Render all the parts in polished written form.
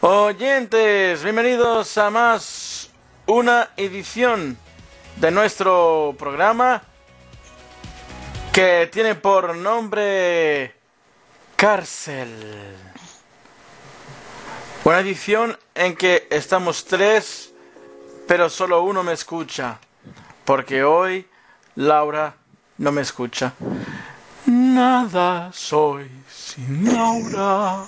Oyentes, bienvenidos a más una edición de nuestro programa que tiene por nombre Cárcel. Una edición en que estamos tres, pero solo uno me escucha, porque hoy Laura no me escucha. Nada soy sin Laura.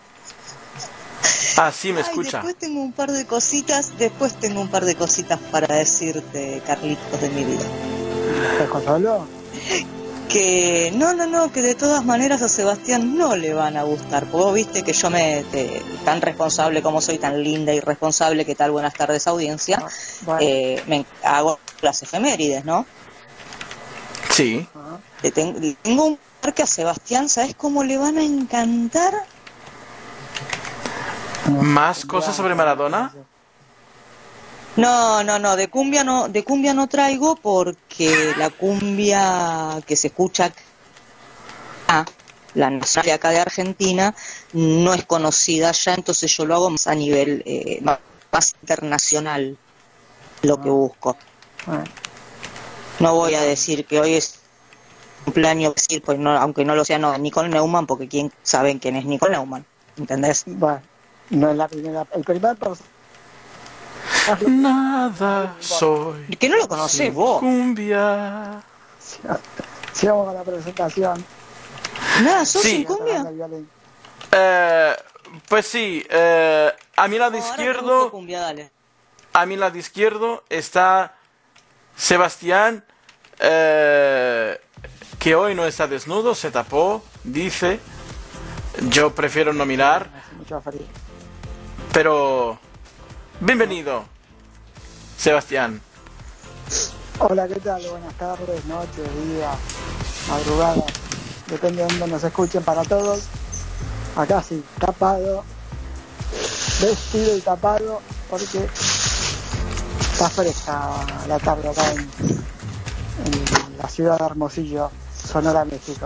Así me escucha. Después tengo un par de cositas para decirte, Carlitos, de mi vida. ¿Estás solo? Que que de todas maneras a Sebastián no le van a gustar. Porque vos viste que yo tan responsable como soy, tan linda y responsable, ¿qué tal? Buenas tardes, audiencia. Bueno. Me hago las efemérides, ¿no? Sí. Tengo un par que a Sebastián, ¿sabes cómo le van a encantar? ¿Más cosas sobre Maradona? No, de cumbia no traigo, porque la cumbia que se escucha la nacional de acá de Argentina no es conocida ya, entonces yo lo hago más a nivel más internacional, lo que busco. No voy a decir que hoy es cumpleaños, pues no, aunque no lo sea, no, Nicole Neumann, porque quién saben quién es Nicole Neumann, ¿entendés? Bueno, no es el primer personaje. Nada soy. Que no lo conocés vos. Cumbia. Si vamos a la presentación. Nada, sos Sí. sin cumbia. Pues sí, a mi lado izquierdo, Cumbia, dale. a mi lado izquierdo está Sebastián, que hoy no está desnudo, se tapó, dice. Yo prefiero no mirar, Hace mucho frío. pero bienvenido, Sebastián. Hola, ¿qué tal? Buenas tardes, noches, días, madrugadas. Depende de dónde nos escuchen, para todos. Acá sí, tapado, vestido y tapado, porque está fresca la tarde acá en la ciudad de Hermosillo, Sonora, México.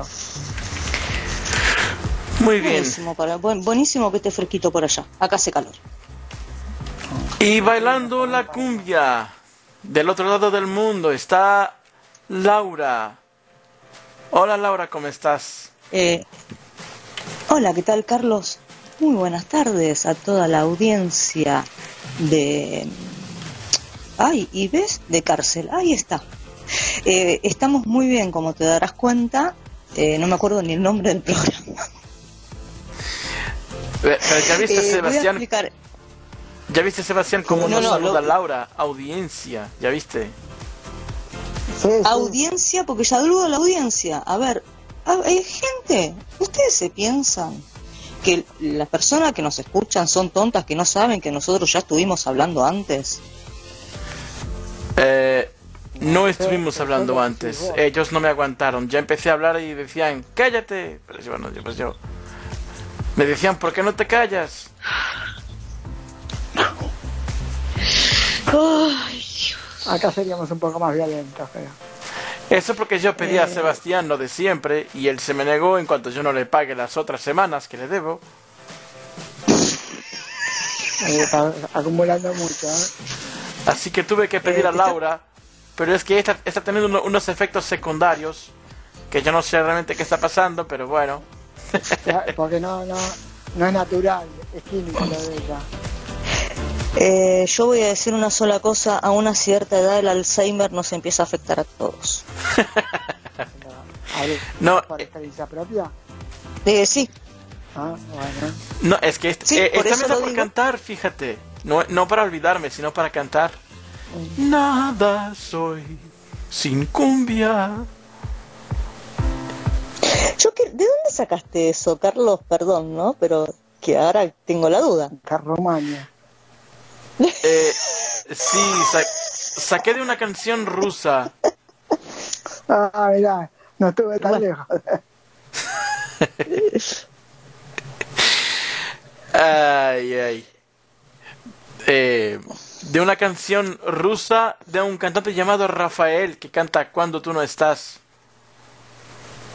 Muy bien. Buenísimo que esté fresquito por allá. Acá hace calor. Y bailando la cumbia, del otro lado del mundo, está Laura. Hola Laura, ¿cómo estás? Hola, ¿qué tal, Carlos? Muy buenas tardes a toda la audiencia de... ¿y ves? De Cárcel. Ahí está. Estamos muy bien, como te darás cuenta. No me acuerdo ni el nombre del programa. Pero ya viste, Voy a Sebastián. explicar. ¿Ya viste, Sebastián, cómo No, nos saluda lo- Laura? Audiencia, ¿ya viste? Sí, sí. Audiencia, porque ya saludo a la audiencia. A ver, gente, ¿ustedes se piensan que las personas que nos escuchan son tontas, que no saben que nosotros ya estuvimos hablando antes? No estuvimos sí, hablando sí, antes. sí, vos. Ellos no me aguantaron. Ya empecé a hablar y decían, cállate. Pero sí, bueno, yo. Me decían, ¿por qué no te callas? Acá seríamos un poco más violentos, pero... Eso porque yo pedí a Sebastián lo de siempre y él se me negó en cuanto yo no le pague las otras semanas que le debo. Está acumulando mucho, ¿eh? Así que tuve que pedir a Laura, pero es que está teniendo unos efectos secundarios que yo no sé realmente qué está pasando, pero bueno. Porque no es natural, es químico lo de ella. Yo voy a decir una sola cosa: a una cierta edad el Alzheimer nos empieza a afectar a todos. No, ¿Por experiencia propia? Sí. Ah, bueno. No, es que Sí, por esta eso me da lo por digo. cantar, fíjate. No para olvidarme, sino para cantar. Nada soy sin cumbia. ¿De dónde sacaste eso, Carlos? Perdón, ¿no? Pero que ahora tengo la duda. Carromaña. Sí, saqué de una canción rusa. Ah, mirá, no estuve tan lejos. Ay. De una canción rusa de un cantante llamado Rafael que canta Cuando tú no estás.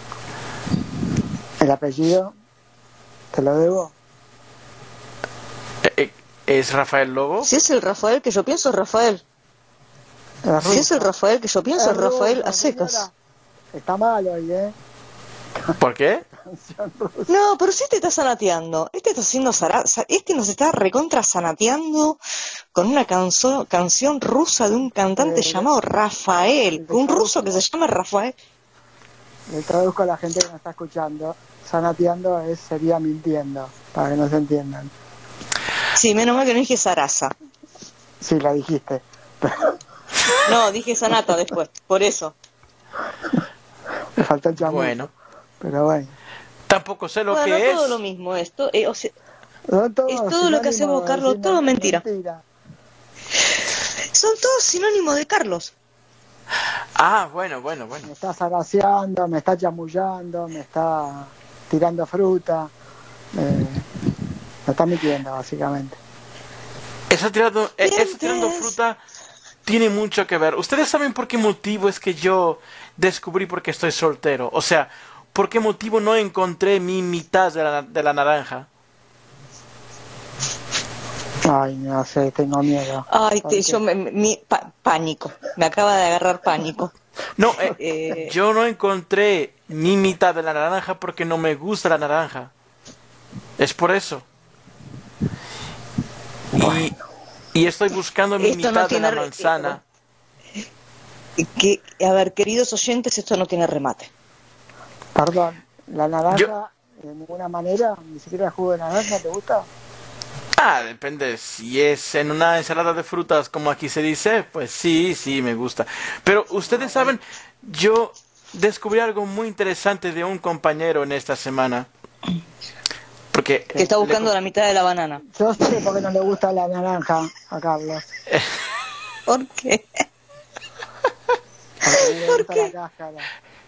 El apellido, te lo debo. ¿Es Rafael Lobo? Si es el Rafael que yo pienso, es Rafael. Si es el Rafael que yo pienso, es Rafael a secas. Señora. Está mal hoy, ¿eh? ¿Por qué? Canción rusa. No, pero sí te está sanateando. Este está haciendo este nos está recontra sanateando con una canción rusa de un cantante llamado Rafael. Un ruso que se llama Rafael. Le traduzco a la gente que nos está escuchando. Sanateando sería mintiendo, para que no se entiendan. Sí, menos mal que no dije Sarasa. Sí, la dijiste. No, dije Sanata después, por eso. Me faltó el chamuyo. Bueno, Pero bueno. tampoco sé lo Bueno, que todo es. lo mismo esto. O sea, Son todos es todo lo que hacemos, sinónimos de Carlos, decir todo mentira. mentira. Son todos sinónimos de Carlos. Ah, bueno. Me está zaraseando, me está chamullando, me está tirando fruta. Me está mintiendo, básicamente. Esa tirando Dientes. fruta tiene mucho que ver. ¿Ustedes saben por qué motivo es que yo descubrí por qué estoy soltero? O sea, ¿por qué motivo no encontré mi mitad de la naranja? Ay, no sé, tengo miedo. Ay, ¿Por qué? pánico. Me acaba de agarrar pánico. No, Eh, yo no encontré mi mitad de la naranja porque no me gusta la naranja. Es por eso. Y estoy buscando mi Esto no mitad de tiene la manzana. A ver, queridos oyentes, esto no tiene remate. Perdón, la naranja, Yo- de ninguna manera, ni siquiera el jugo de naranja, ¿te gusta? Ah, depende. Si es en una ensalada de frutas, como aquí se dice, pues sí, me gusta. Pero ustedes saben, yo descubrí algo muy interesante de un compañero en esta semana. Porque Que está buscando la mitad de la banana. Yo sé por qué no le gusta la naranja a Carlos. ¿Por qué? Porque no le ¿Por gusta qué? la cáscara.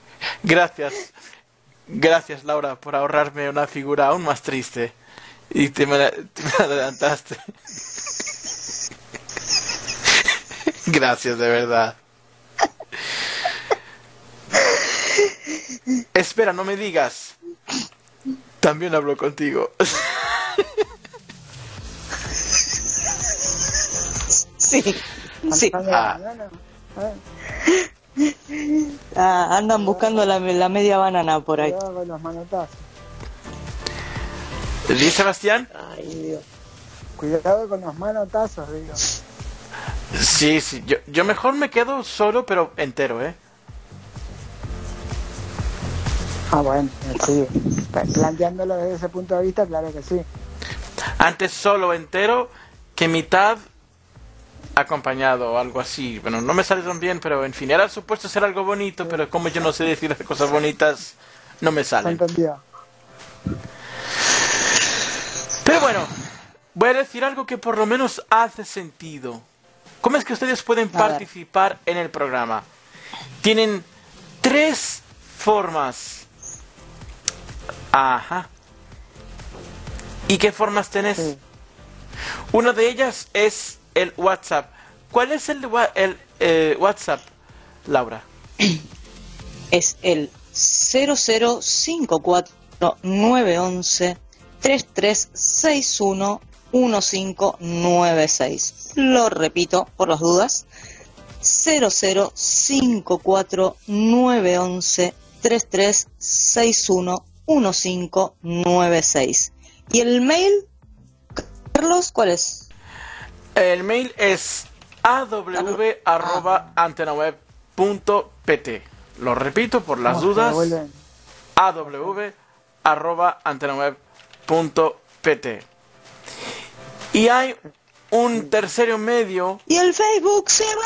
Gracias Laura por ahorrarme una figura aún más triste. Y te me adelantaste. Gracias, de verdad. Espera, no me digas. También hablo contigo. Sí, sí. Banana, Andan buscando la media banana por ahí. cuidado con los manotazos. ¿Sí, Sebastián? Ay, Dios. Cuidado con los manotazos, digo. Sí. Yo mejor me quedo solo, pero entero, ¿eh? Ah, bueno, sí. Planteándolo desde ese punto de vista, claro que sí. Antes solo entero que mitad acompañado o algo así. Bueno, no me sale tan bien, pero en fin, era supuesto ser algo bonito, pero como yo no sé decir cosas bonitas, no me Se salen. entendió. Pero bueno, voy a decir algo que por lo menos hace sentido. ¿Cómo es que ustedes pueden A ver. participar en el programa? Tienen 3 formas. Ajá. ¿Y qué formas tenés? Sí. Una de ellas es el WhatsApp. ¿Cuál es el WhatsApp, Laura? Es el 0054913611596. Lo repito por las dudas. 0054913611596. ¿Y el mail, Carlos, cuál es? El mail es aw@antenaweb.pt. Lo repito por las ¿Cómo se dudas. devuelven? aw@antenaweb.pt. Y hay un tercer medio. ¿Y el Facebook, Seba?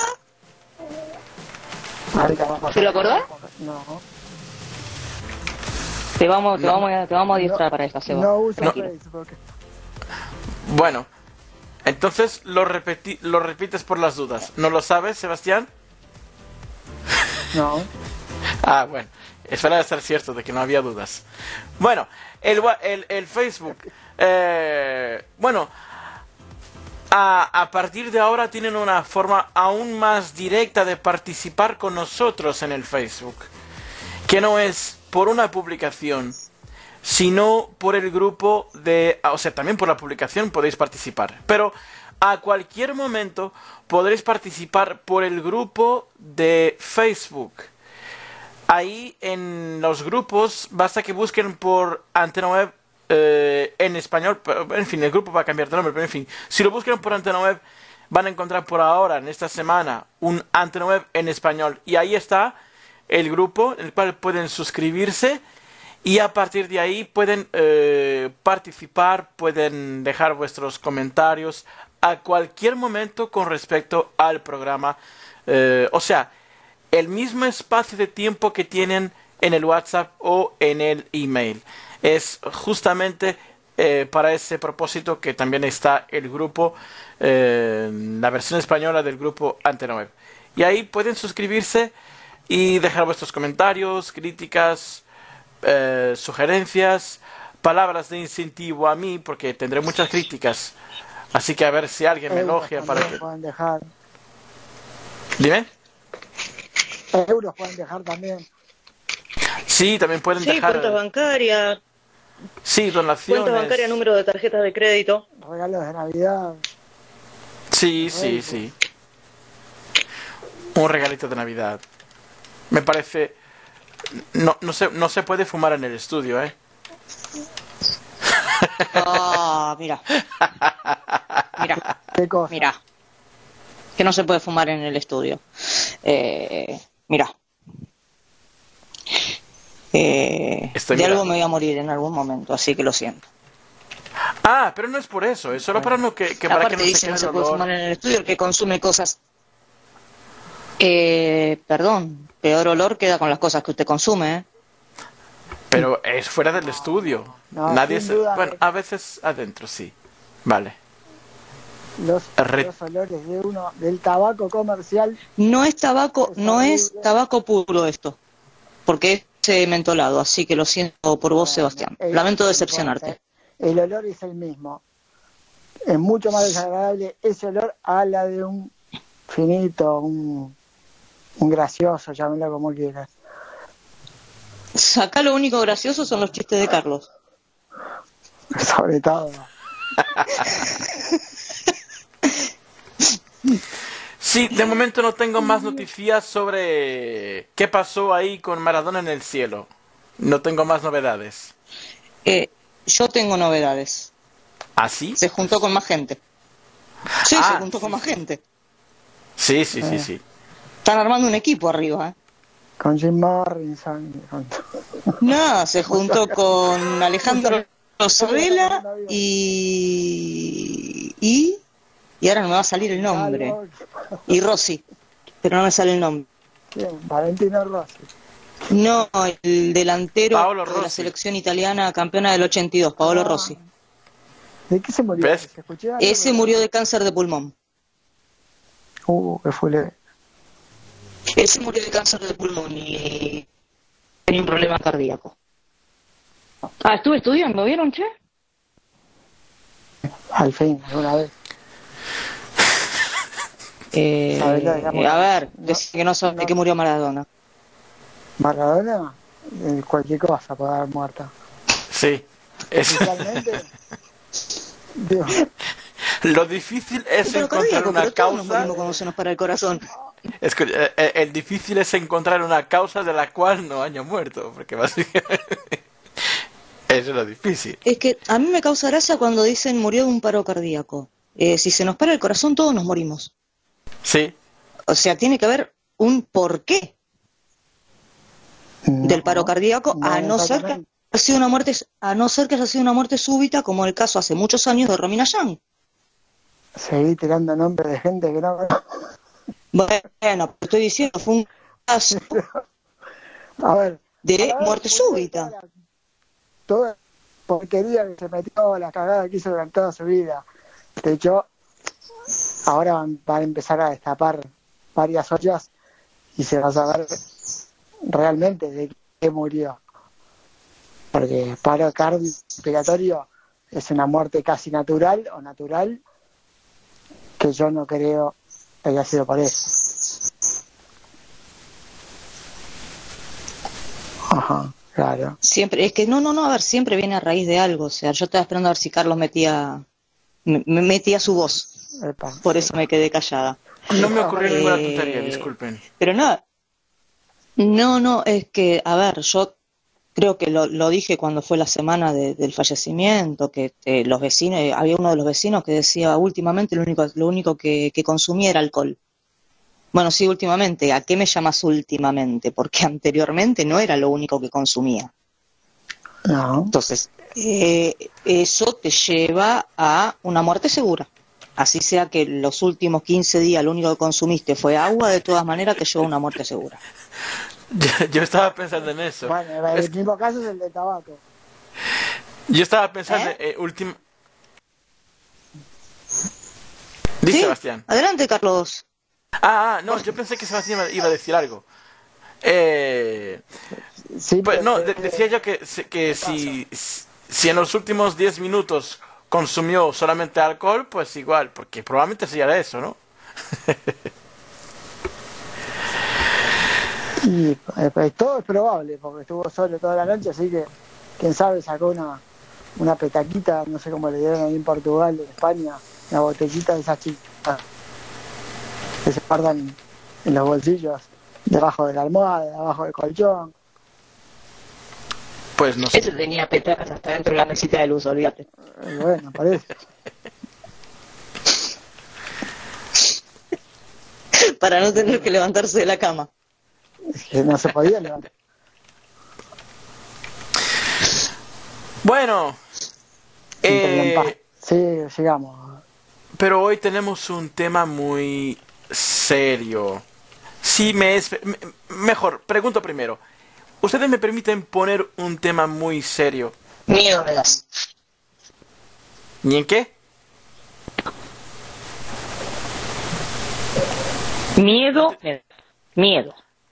Ahorita vamos a- ¿Te lo acordás? No. Te vamos a adiestrar para esta, Seba. No uso Tranquilo. Facebook. Bueno, entonces lo repites por las dudas. ¿No lo sabes, Sebastián? No. Ah, bueno. Eso era de ser cierto, de que no había dudas. Bueno, el Facebook. Bueno, a partir de ahora tienen una forma aún más directa de participar con nosotros en el Facebook. Que no es por una publicación, sino por el grupo o sea, también por la publicación podéis participar. Pero a cualquier momento podréis participar por el grupo de Facebook. Ahí en los grupos basta que busquen por Antena Web en español. En fin, el grupo va a cambiar de nombre, pero en fin, si lo buscan por Antena Web van a encontrar por ahora, en esta semana, un Antena Web en español. Y ahí está el grupo en el cual pueden suscribirse y a partir de ahí pueden participar, pueden dejar vuestros comentarios a cualquier momento con respecto al programa. O sea, el mismo espacio de tiempo que tienen en el WhatsApp o en el email. Es justamente para ese propósito que también está el grupo, la versión española del grupo Antena Web. Y ahí pueden suscribirse y dejar vuestros comentarios, críticas, sugerencias, palabras de incentivo a mí, porque tendré muchas críticas. Así que a ver si alguien me elogia para que... pueden dejar. Dime. Euros pueden dejar también. Sí, también pueden dejar... cuentas bancarias. Sí, donaciones. Cuenta bancaria, número de tarjetas de crédito. Regalos de Navidad. Sí, sí, sí. Un regalito de Navidad. Me parece... No se puede fumar en el estudio, ¿eh? Mira. Mira. ¿Qué cosa? Mira. Que no se puede fumar en el estudio. Mira. De algo me voy a morir en algún momento, así que lo siento. Ah, pero no es por eso, es solo para no que para aparte que no dice se no quede se el puede olor. fumar en el estudio el que consume cosas. Perdón, peor olor queda con las cosas que usted consume, ¿eh? Pero es fuera del estudio. No, Nadie sin se... duda Bueno, que- a veces adentro, sí. Vale. Los Re- olores del tabaco comercial. No es tabaco, Es no es horrible. tabaco puro esto, porque es mentolado, así que lo siento por vos, Sebastián. Eh, Lamento decepcionarte. El olor es el mismo. Es mucho más desagradable ese olor a la de un finito, un gracioso, llámelo como quieras. Acá lo único gracioso son los chistes de Carlos. Sobre todo. Sí, de momento no tengo más noticias sobre qué pasó ahí con Maradona en el cielo. No tengo más novedades. Yo tengo novedades. ¿Ah, sí? Se juntó con más gente. Sí, Ah, se juntó con más gente. Sí, sí, sí, sí. Están armando un equipo arriba, ¿eh? Con Jim Morrison. No, se juntó con Alejandro Sabela y ahora no me va a salir el nombre. Y Rossi, pero no me sale el nombre. ¿Quién? Valentino Rossi. No, el delantero Paolo de la Rossi. selección italiana campeona del 82, Paolo Rossi. ¿De qué se murió? ¿Ves? ¿Se escuché algo? Ese murió de cáncer de pulmón. Que fue leve. Ese murió de cáncer de pulmón y tenía un problema cardíaco. Estuve estudiando, ¿vieron, che? Al fin, alguna vez. Sabela, digamos, A ver, no, decía que no sabe no. de qué murió Maradona. Maradona, cualquier cosa puede haber muerto. Sí. Es... Realmente, digo, Lo difícil es Pero encontrar cardíaco, una pero todos nos causa. morimos cuando se nos para el corazón. El difícil es encontrar una causa de la cual no haya muerto, porque básicamente eso es lo difícil. Es que a mí me causa gracia cuando dicen murió de un paro cardíaco. Si se nos para el corazón, todos nos morimos. Sí, O sea, tiene que haber un porqué del paro cardíaco, a no ser que exactamente. haya sido una muerte, a no ser que haya sido una muerte súbita, como el caso hace muchos años de Romina Yang. Seguí tirando nombres de gente que no. Bueno, estoy diciendo, fue un caso A ver. de a ver, muerte súbita. Toda la porquería que se metió, la cagada que hizo durante toda su vida. De hecho, ahora van a empezar a destapar varias ollas y se va a saber realmente de qué murió. Porque paro cardiorrespiratorio es una muerte casi natural o natural que yo no creo que haya sido por eso. Ajá. Claro. Siempre, es que no, a ver, siempre viene a raíz de algo. O sea, yo estaba esperando a ver si Carlos metía su voz. Epa. Por eso me quedé callada. No me ocurrió ninguna Eh, tontería, disculpen. Pero nada, no, es que, a ver, yo creo que lo dije cuando fue la semana del fallecimiento, que los vecinos, había uno de los vecinos que decía últimamente lo único que consumía era alcohol. Bueno, sí, últimamente. ¿A qué me llamas últimamente? Porque anteriormente no era lo único que consumía. No. Entonces, eso te lleva a una muerte segura. Así sea que los últimos 15 días lo único que consumiste fue agua, de todas maneras te lleva a una muerte segura. Yo estaba pensando en eso. Bueno, el último caso es el de tabaco. Yo estaba pensando Dice ¿Sí? Sebastián. Adelante, Carlos. No, yo pensé que Sebastián iba a decir algo. Sí, Pues no, pero- decía yo que si en los últimos 10 minutos consumió solamente alcohol, pues igual, porque probablemente sería de eso, ¿no? Y pues, todo es probable, porque estuvo solo toda la noche, así que quién sabe, sacó una petaquita, no sé cómo le dieron ahí en Portugal, en España, una botellita de esas chicas que se guardan en los bolsillos, debajo de la almohada, debajo del colchón. Pues no sé. Ese tenía petacas hasta dentro de la mesita de luz, olvídate. Y bueno, parece. Para no tener que levantarse de la cama. Es que no se podía levantar. Bueno, Entren en paz. Sí, llegamos. pero hoy tenemos un tema muy serio. Si mejor, pregunto primero. ¿Ustedes me permiten poner un tema muy serio? Miedo me das. ¿Ni en qué? Miedo. Miedo.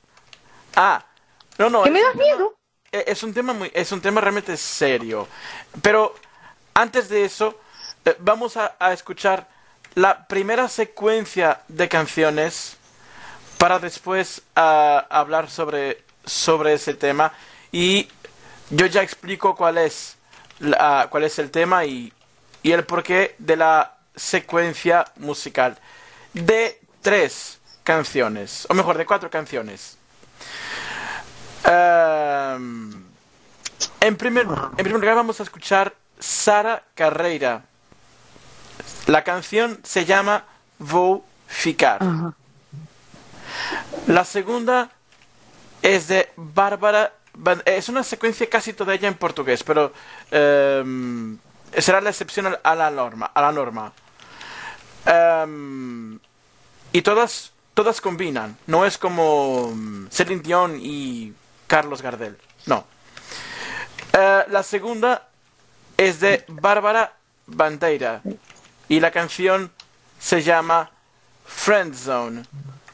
No. ¿Que me das miedo? Es un tema realmente serio. Pero antes de eso, vamos a escuchar la primera secuencia de canciones para después hablar sobre ese tema. Y yo ya explico cuál es el tema y el porqué de la secuencia musical de 3 canciones, o mejor, de 4 canciones. En primer lugar vamos a escuchar Sara Carreira. La canción se llama Vou Ficar. La segunda es de Bárbara. Es una secuencia casi toda ella en portugués, pero será la excepción a la norma. Y todas combinan. No es como Celine Dion y Carlos Gardel. No. La segunda es de Bárbara Bandeira y la canción se llama Friend Zone.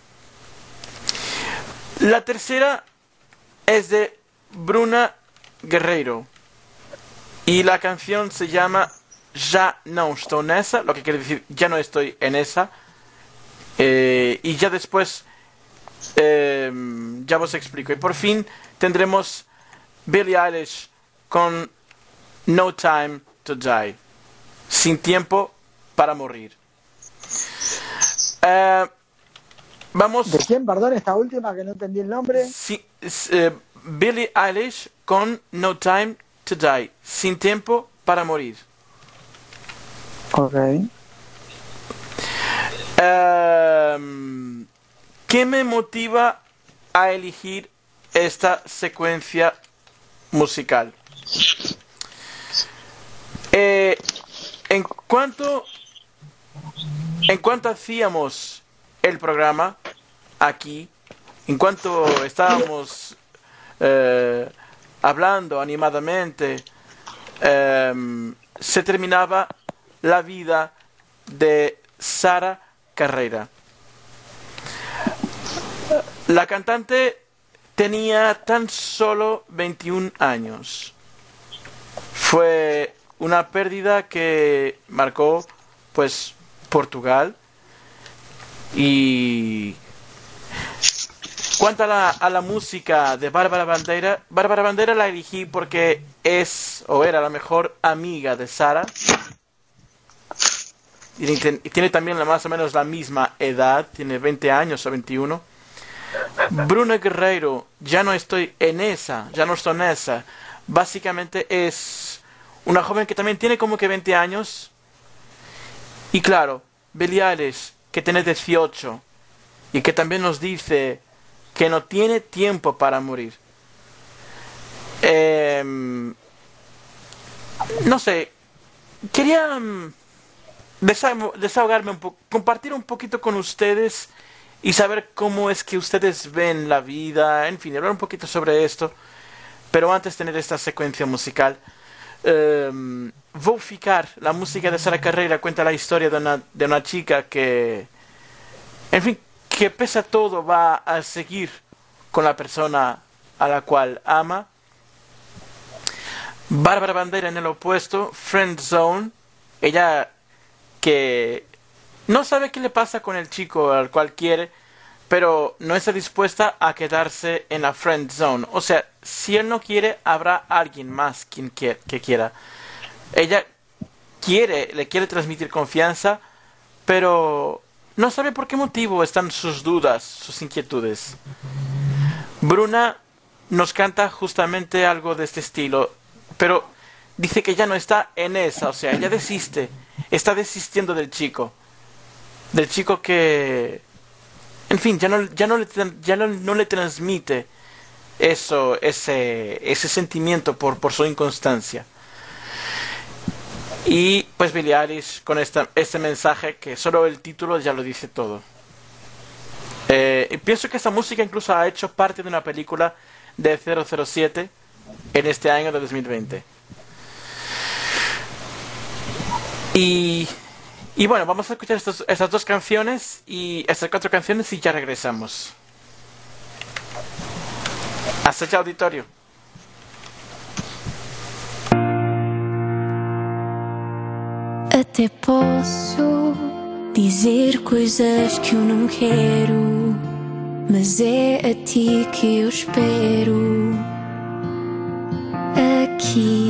La tercera es de Bruna Guerreiro y la canción se llama Ya não estou nessa, lo que quiere decir ya no estoy en esa. Y ya después ya os explico. Y por fin tendremos Billie Eilish con No Time to Die, sin tiempo para morir. Vamos. ¿De quién, perdón, esta última que no entendí el nombre? Billie Eilish con No Time to Die, sin tiempo para morir. Ok. ¿Qué me motiva a elegir esta secuencia musical? En cuanto hacíamos el programa aquí, en cuanto estábamos hablando animadamente, se terminaba la vida de Sara Carreira. La cantante tenía tan solo 21 años. Fue una pérdida que marcó, pues, Portugal y Cuanto a la música de Bárbara Bandeira la elegí porque es o era la mejor amiga de Sara. Y tiene también más o menos la misma edad, tiene 20 años o 21. Bruna Guerreiro, ya no estoy en esa. Básicamente es una joven que también tiene como que 20 años. Y claro, Billie Eilish, que tiene 18 y que también nos dice que no tiene tiempo para morir. No sé, quería desahogarme un poco, compartir un poquito con ustedes y saber cómo es que ustedes ven la vida, en fin, hablar un poquito sobre esto. Pero antes de tener esta secuencia musical, voy a ficar la música de Sara Carreira. Cuenta la historia de una chica que, en fin, que pese a todo va a seguir con la persona a la cual ama. Bárbara Bandeira en el opuesto, Friend Zone, ella que no sabe qué le pasa con el chico al cual quiere, pero no está dispuesta a quedarse en la Friend Zone. O sea, si él no quiere, habrá alguien más que quiera. Ella le quiere transmitir confianza, pero no sabe por qué motivo están sus dudas, sus inquietudes. Bruna nos canta justamente algo de este estilo, pero dice que ya no está en esa, o sea, ella desiste, está desistiendo del chico que, en fin, ya no le transmite ese sentimiento por su inconstancia. Y pues Billie Eilish con este mensaje que solo el título ya lo dice todo. Y pienso que esta música incluso ha hecho parte de una película de 007 en este año de 2020. Y bueno, vamos a escuchar estas dos canciones y estas 4 canciones y ya regresamos. Hasta ya, auditorio. Até posso dizer coisas que eu não quero, mas é a ti que eu espero aqui.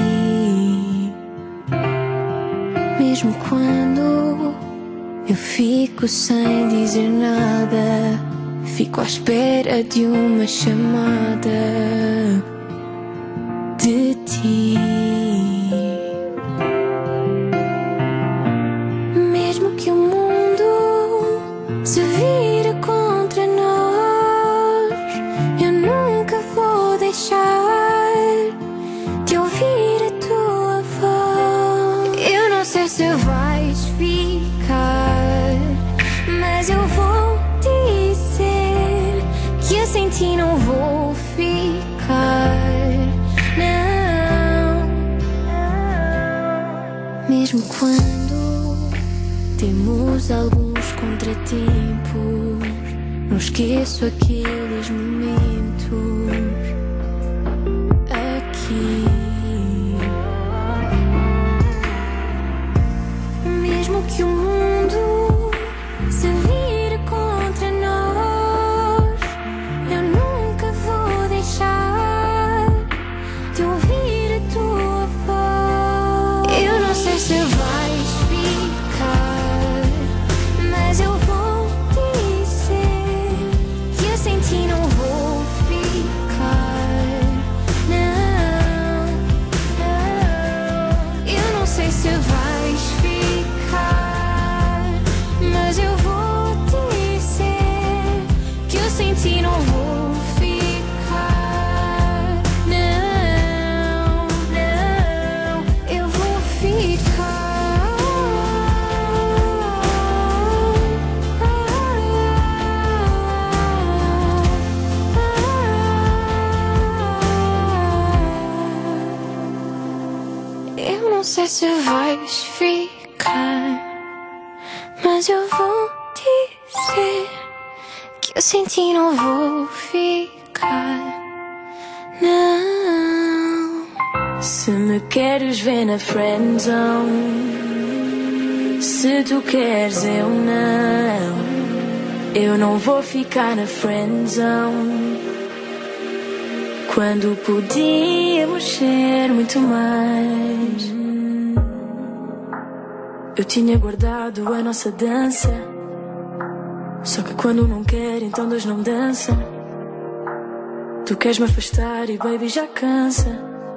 Mesmo quando eu fico sem dizer nada, fico à espera de uma chamada de ti. Mesmo que o mundo se vire contra nós, eu nunca vou deixar de ouvir a tua voz. Eu não sei se vais ficar, mas eu vou dizer que eu sem ti não vou ficar. Não, mesmo quando temos alguns contratempos, não esqueço aqueles momentos aqui. Mesmo que o mundo se vire contra nós, eu nunca vou deixar de ouvir a tua voz. Eu não sei se vais ficar, mas eu vou dizer que eu sem ti não vou ficar. Não, não, eu não sei se vais ficar, mas eu vou dizer que eu sem ti não vou ficar. Não, não, eu vou ficar. Eu não sei se vais ficar, mas eu vou dizer que eu sem ti não vou ficar. Não. Se me queres ver na friendzone, se tu queres eu não vou ficar na friendzone. quando podíamos ser muito mais. Eu tinha guardado a nossa dança, só que quando não quer, então dois não dançam. Tu queres me afastar e baby já cansa.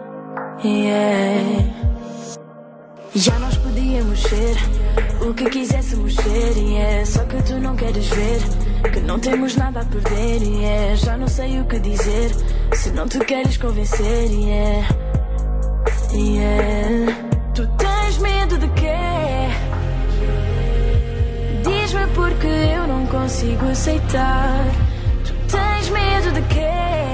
Yeah. Já nós podíamos ser o que quiséssemos ser, yeah. Só que tu não queres ver que não temos nada a perder, yeah. Já não sei o que dizer se não te queres convencer, yeah. Yeah. Tu tens medo de quê? Diz-me porque eu não consigo aceitar. Tu tens medo de quê?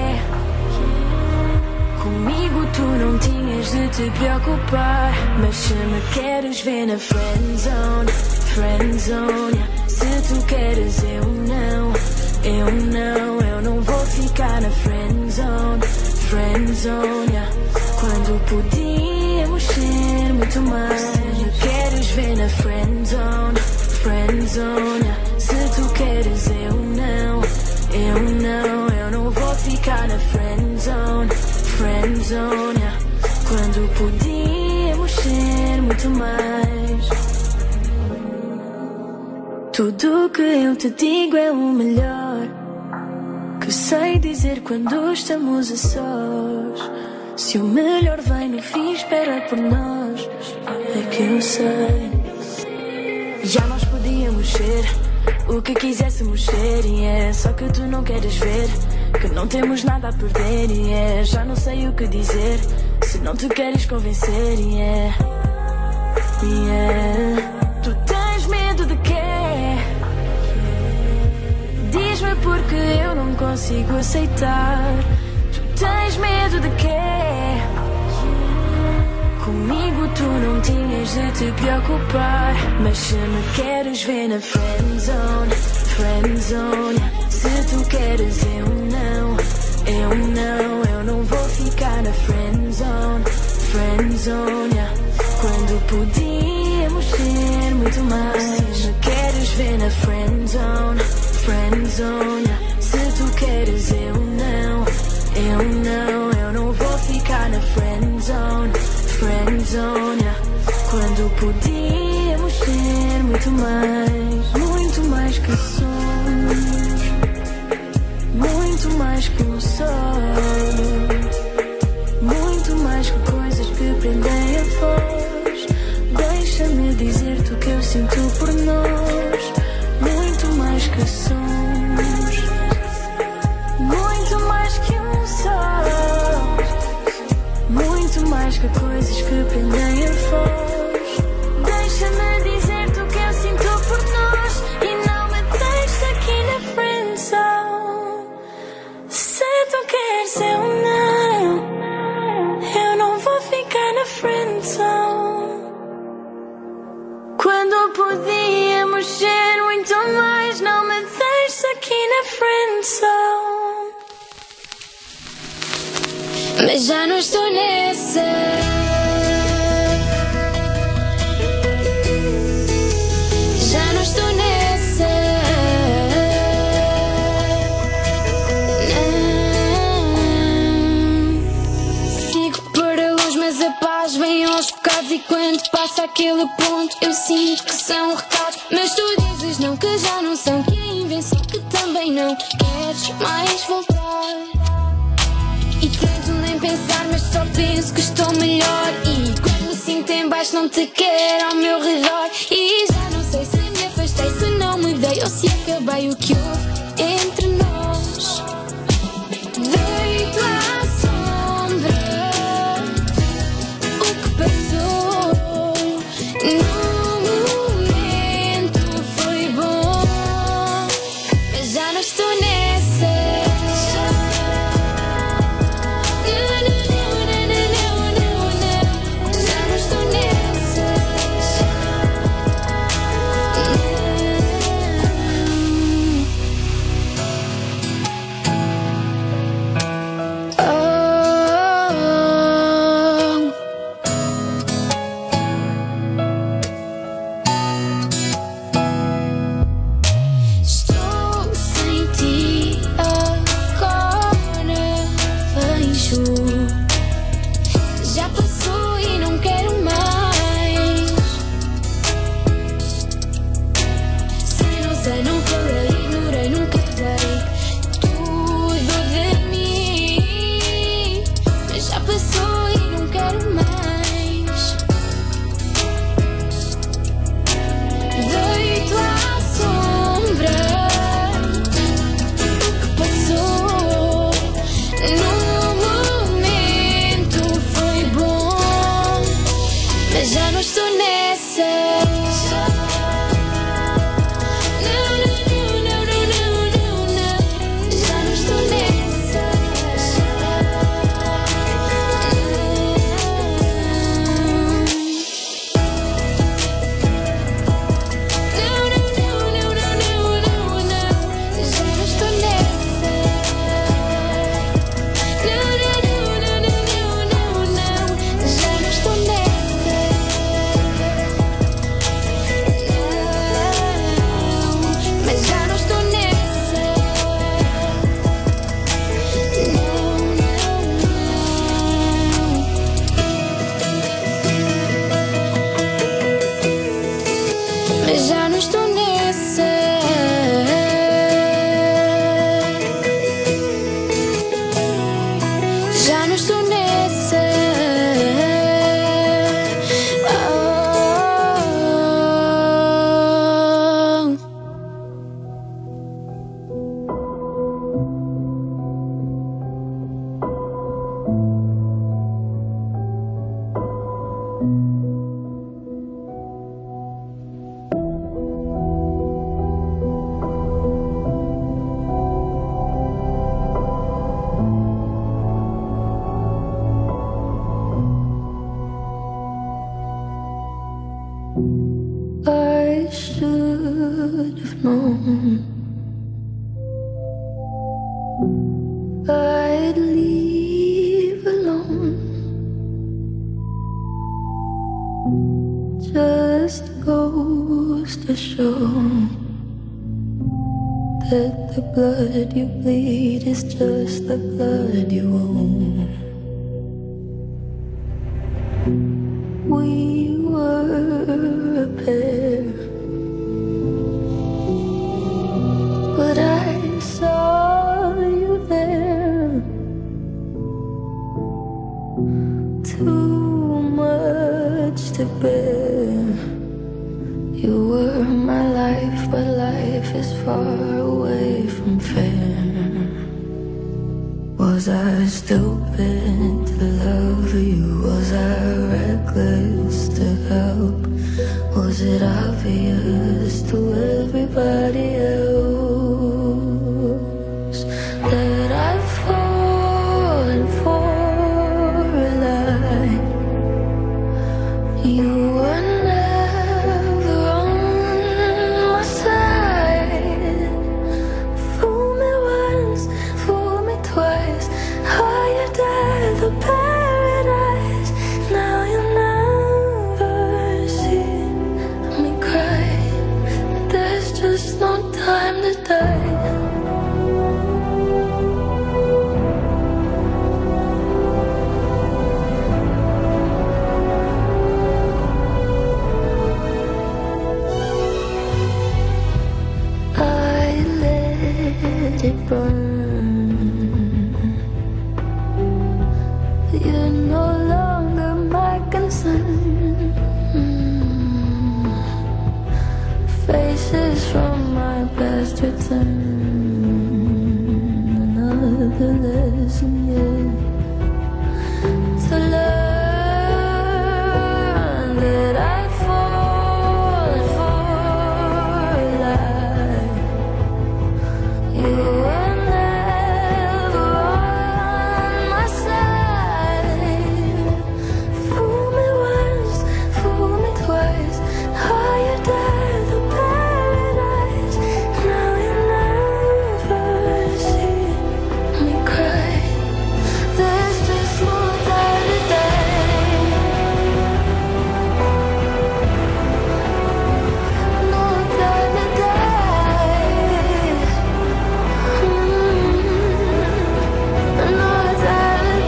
Comigo tu não tinhas de te preocupar. Mas se me queres ver na friendzone, friendzone, se tu queres eu não, eu não vou ficar na friendzone, friendzone. Quando podíamos ser muito mais. Se me queres ver na friendzone, friendzone, se tu queres eu não, eu não vou ficar na friendzone, friendzone. Quando podíamos ser muito mais. Tudo que eu te digo é o melhor que sei dizer quando estamos a sós. Se o melhor vem no fim, espera por nós. É que eu sei. Já nós podíamos ser o que quiséssemos ser, yeah. Só que tu não queres ver que não temos nada a perder, yeah. Já não sei o que dizer se não te queres convencer, yeah. Yeah. Tu tens medo de quê? Diz-me porque eu não consigo aceitar. Tu tens medo de quê? Comigo tu não tinhas de te preocupar. Mas se me queres ver na friendzone, friendzone, se tu queres eu não vou ficar na friendzone, friendzone. Quando podíamos ser muito mais. Se me queres ver na friendzone, friendzone, se tu queres eu não vou ficar na friendzone, friendzone. Quando podíamos ser muito mais que sonhos, muito mais que um sonho, muito mais que coisas que prendem a voz. Deixa-me dizer-te o que eu sinto por nós. Muito mais que sonhos, muito mais que um só, muito mais que coisas que prendem a voz. Deixa-me dizer-te o que eu sinto por nós e não me deixes aqui na friendzone. Se tu queres eu não vou ficar na friendzone. Quando podíamos ser muito mais, não me deixes aqui na friendzone. Mas já não estou nessa. Já não estou nessa. Não. Sigo por a luz, mas a paz vem aos bocados. E quando passa aquele ponto, eu sinto que são recados. Mas tu dizes não, que já não são, que é invenção, que também não queres mais voltar. E tento nem pensar, mas só penso que estou melhor. E quando me sinto em baixo não te quero ao meu redor. E já não sei se me afastei, se não me dei, ou se acabei o que houve entre nós. Deito à sombra o que passou. No momento foi bom, mas já não estou nessa. Já não estou nessa. Já não estou nessa. Já não estou nessa. I should have known I'd leave alone. Just goes to show that the blood you bleed is just the blood you own. We were a pair, but I saw you there. Too much to bear. You were my life, but life is far away from fair. Was I stupid to love you? Was I reckless to help? Was it obvious to everybody else that I've fallen for a lie? You were never on my side. Fool me once, fool me twice. Higher than the paradise. Now you never see me cry. There's just no time to die. I let it burn. You're no longer my concern. Faces from my past return. Another lesson yet to learn that I've fallen for a lie. You were never on my side. Fool me once, fool me twice. Higher than the paradise. Now you never see me cry. There's just no time to die. No time to die. No time to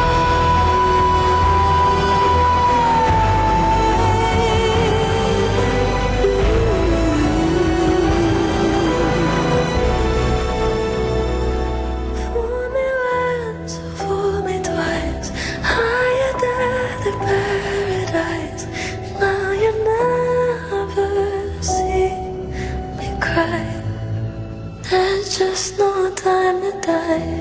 Fool me once, fool me twice. Higher than the paradise. Now you never see me cry. There's just no time to die.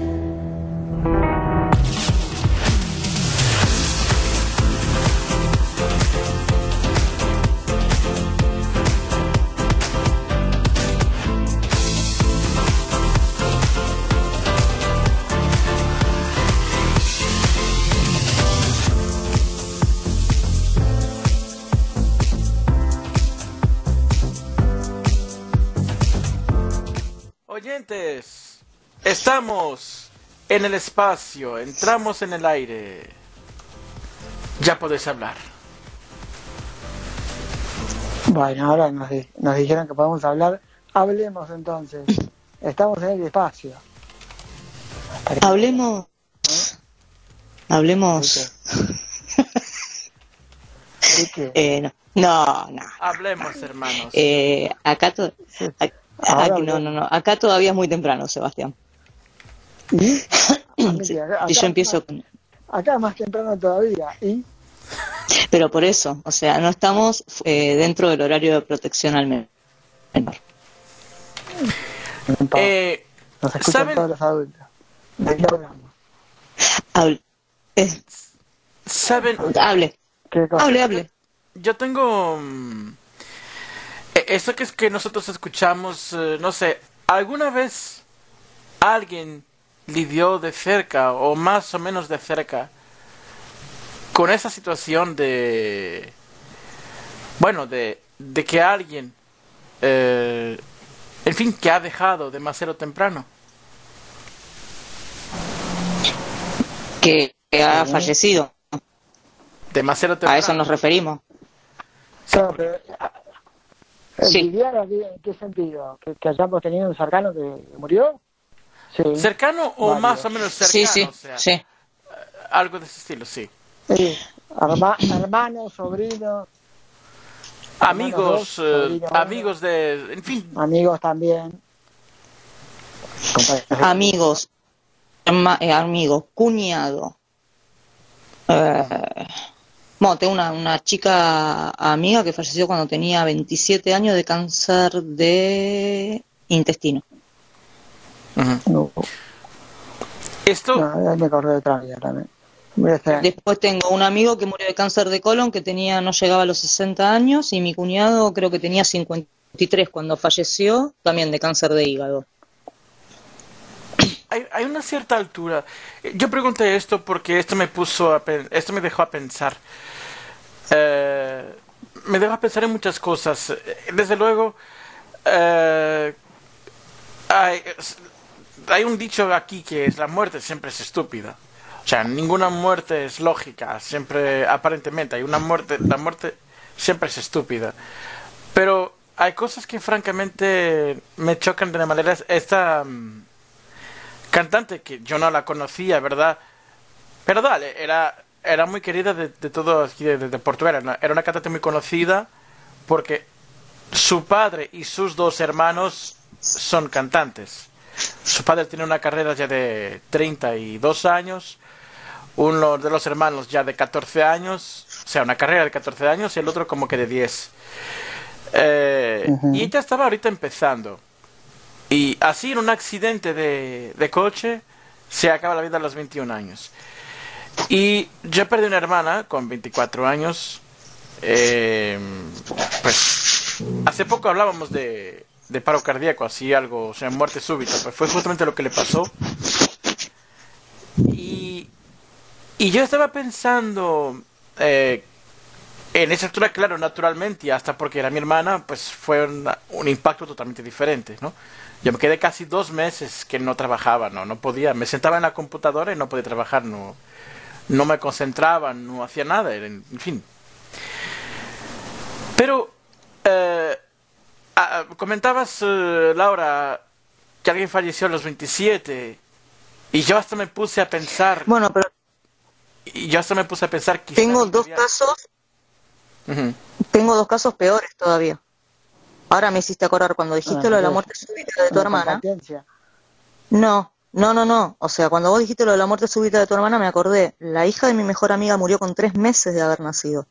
Oyentes, estamos en el espacio, entramos en el aire. Ya podés hablar. Bueno, ahora nos dijeron que podemos hablar. Hablemos entonces. Estamos en el espacio. Hablemos. Hablemos. ¿De qué? No. No. Hablemos, hermanos. Acá, Ahora no. Acá todavía es muy temprano, Sebastián. ¿Y? Sí. Si yo empiezo con... Acá es más temprano todavía. ¿Y? Pero por eso, o sea, no estamos dentro del horario de protección al menor. Nos escuchan ¿saben? todos los adultos. ¿De qué hablamos? Hable. ¿Saben? Hable. ¿Qué cosa? Hable. Yo tengo... eso que es que nosotros escuchamos, no sé, ¿alguna vez alguien lidió de cerca o más o menos de cerca con esa situación de... bueno, de que alguien, en fin, que ha dejado demasiado temprano? Que ha fallecido. Demasiado temprano. A eso nos referimos. No, pero, Sí. ¿lidiar en qué sentido? ¿Que hayamos tenido un cercano que murió? Sí. ¿Cercano o Válido. más o menos cercano? Sí. O sea, Sí. algo de ese estilo, sí. Sí. Hermanos, sobrinos, Amigos, sobrinos, amigos de... en fin, amigos también. Amigos, cuñado. Bueno, tengo una chica amiga que falleció cuando tenía 27 años de cáncer de intestino. No, esto... ahí me acordé de otra vida también. Voy a hacer- Después tengo un amigo que murió de cáncer de colon que no llegaba a los 60 años y mi cuñado creo que tenía 53 cuando falleció, también de cáncer de hígado. Hay una cierta altura. Yo pregunté esto porque esto me dejó a pensar. Me dejó a pensar en muchas cosas. Desde luego, hay un dicho aquí que es: la muerte siempre es estúpida. O sea, ninguna muerte es lógica. Siempre, aparentemente, la muerte siempre es estúpida. Pero hay cosas que francamente me chocan de una manera. Esta cantante que yo no la conocía, ¿verdad? Pero dale, era muy querida de todo aquí de Portugal. Era una cantante muy conocida porque su padre y sus dos hermanos son cantantes. Su padre tiene una carrera ya de 32 años, uno de los hermanos ya de 14 años, o sea, una carrera de 14 años, y el otro como que de 10. Y ella estaba ahorita empezando. Y así en un accidente de coche se acaba la vida a los 21 años. Y yo perdí una hermana con 24 años. Pues hace poco hablábamos de paro cardíaco, así algo, o sea, muerte súbita. Pues fue justamente lo que le pasó. Y yo estaba pensando en esa altura, claro, naturalmente, y hasta porque era mi hermana, pues fue un impacto totalmente diferente, ¿no? Yo me quedé casi 2 meses que no trabajaba, no podía. Me sentaba en la computadora y no podía trabajar, no me concentraba, no hacía nada, en fin. Pero comentabas, Laura, que alguien falleció a los 27, y yo hasta me puse a pensar... Bueno, pero quizás tengo dos casos. Tengo 2 casos peores todavía. Ahora me hiciste acordar cuando dijiste lo de la muerte súbita de tu hermana. Competencia. No. O sea, cuando vos dijiste lo de la muerte súbita de tu hermana me acordé. La hija de mi mejor amiga murió con 3 meses de haber nacido.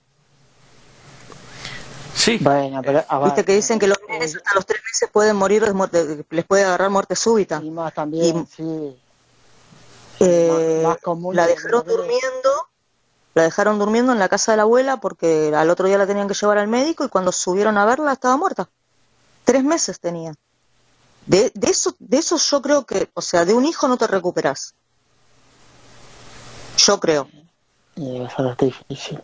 Sí. Bueno, pero Viste que dicen que los nenes hasta los 3 meses pueden morir de muerte, les puede agarrar muerte súbita. Y más también, sí. Más común La de dejaron lo que durmiendo. La dejaron durmiendo en la casa de la abuela porque al otro día la tenían que llevar al médico y cuando subieron a verla estaba muerta. 3 meses tenía. De eso yo creo que, o sea, de un hijo no te recuperas. Yo creo. Y debe ser difícil.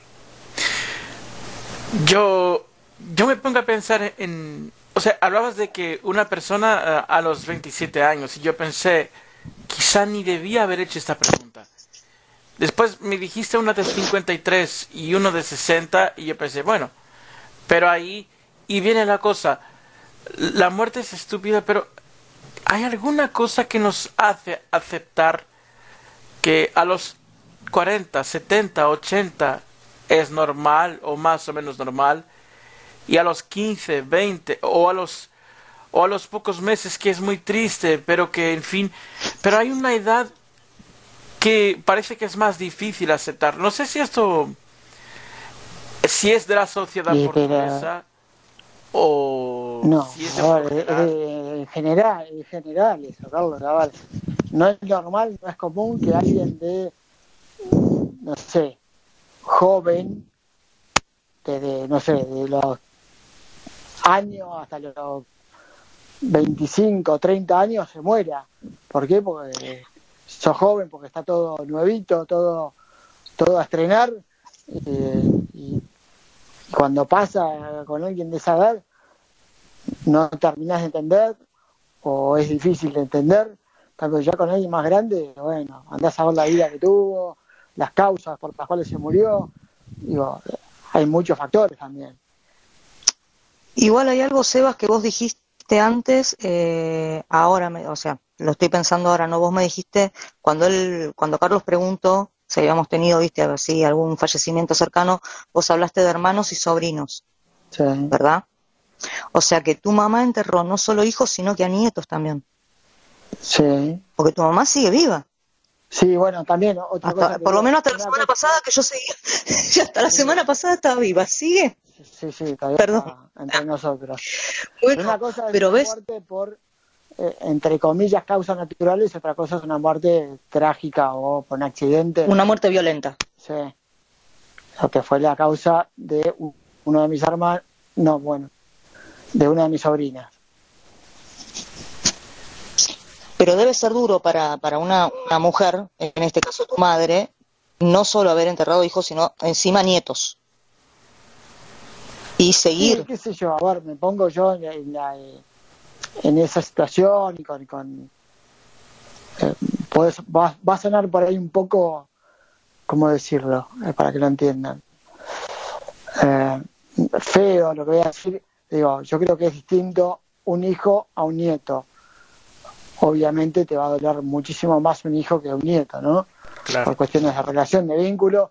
Yo me pongo a pensar en... O sea, hablabas de que una persona a los 27 años, y yo pensé, quizá ni debía haber hecho esta pregunta. Después me dijiste una de 53 y uno de 60, y yo pensé, bueno, pero ahí, y viene la cosa, la muerte es estúpida, pero ¿hay alguna cosa que nos hace aceptar que a los 40, 70, 80 es normal o más o menos normal, y a los 15, 20 o a los pocos meses que es muy triste, pero que en fin, pero hay una edad que parece que es más difícil aceptar. No sé si es de la sociedad Y, portuguesa o no, si es de a ver, por lo general. en general eso, Carlos, a ver, no es normal, no es común que alguien de, no sé, joven, desde, no sé, de los años hasta los 25, 30 años se muera. ¿Por qué? Porque sos joven, porque está todo nuevito, todo a estrenar, y cuando pasa con alguien de esa edad, no terminás de entender, o es difícil de entender. Pero ya con alguien más grande, bueno, andás a ver la vida que tuvo, las causas por las cuales se murió. Digo, hay muchos factores también. Igual hay algo, Sebas, que vos dijiste antes, ahora, o sea, lo estoy pensando ahora, ¿no? Vos me dijiste, cuando Carlos preguntó si habíamos tenido, viste, a ver si algún fallecimiento cercano, vos hablaste de hermanos y sobrinos, Sí. ¿verdad? O sea que tu mamá enterró no solo hijos, sino que a nietos también. Sí. Porque tu mamá sigue viva. Sí, bueno, también otra cosa. Por lo menos hasta la semana pasada que yo seguía. Ya hasta la semana pasada estaba viva. ¿Sigue? Sí, todavía Perdón. está entre nosotros. Bueno, una cosa es pero una ves, muerte por, entre comillas, causas naturales, y otra cosa es una muerte trágica o por un accidente. una muerte violenta. Sí. Lo que fue la causa de uno de mis hermanos, no, bueno, de una de mis sobrinas. Pero debe ser duro para una mujer, en este caso tu madre, no solo haber enterrado hijos, sino encima nietos. Y seguir. Sí, qué sé yo, a ver, me pongo yo en esa situación y con va a sonar por ahí un poco, ¿cómo decirlo? Para que lo entiendan. Feo lo que voy a decir. Digo, yo creo que es distinto un hijo a un nieto. Obviamente te va a doler muchísimo más un hijo que un nieto, ¿no? Claro. Por cuestiones de relación, de vínculo.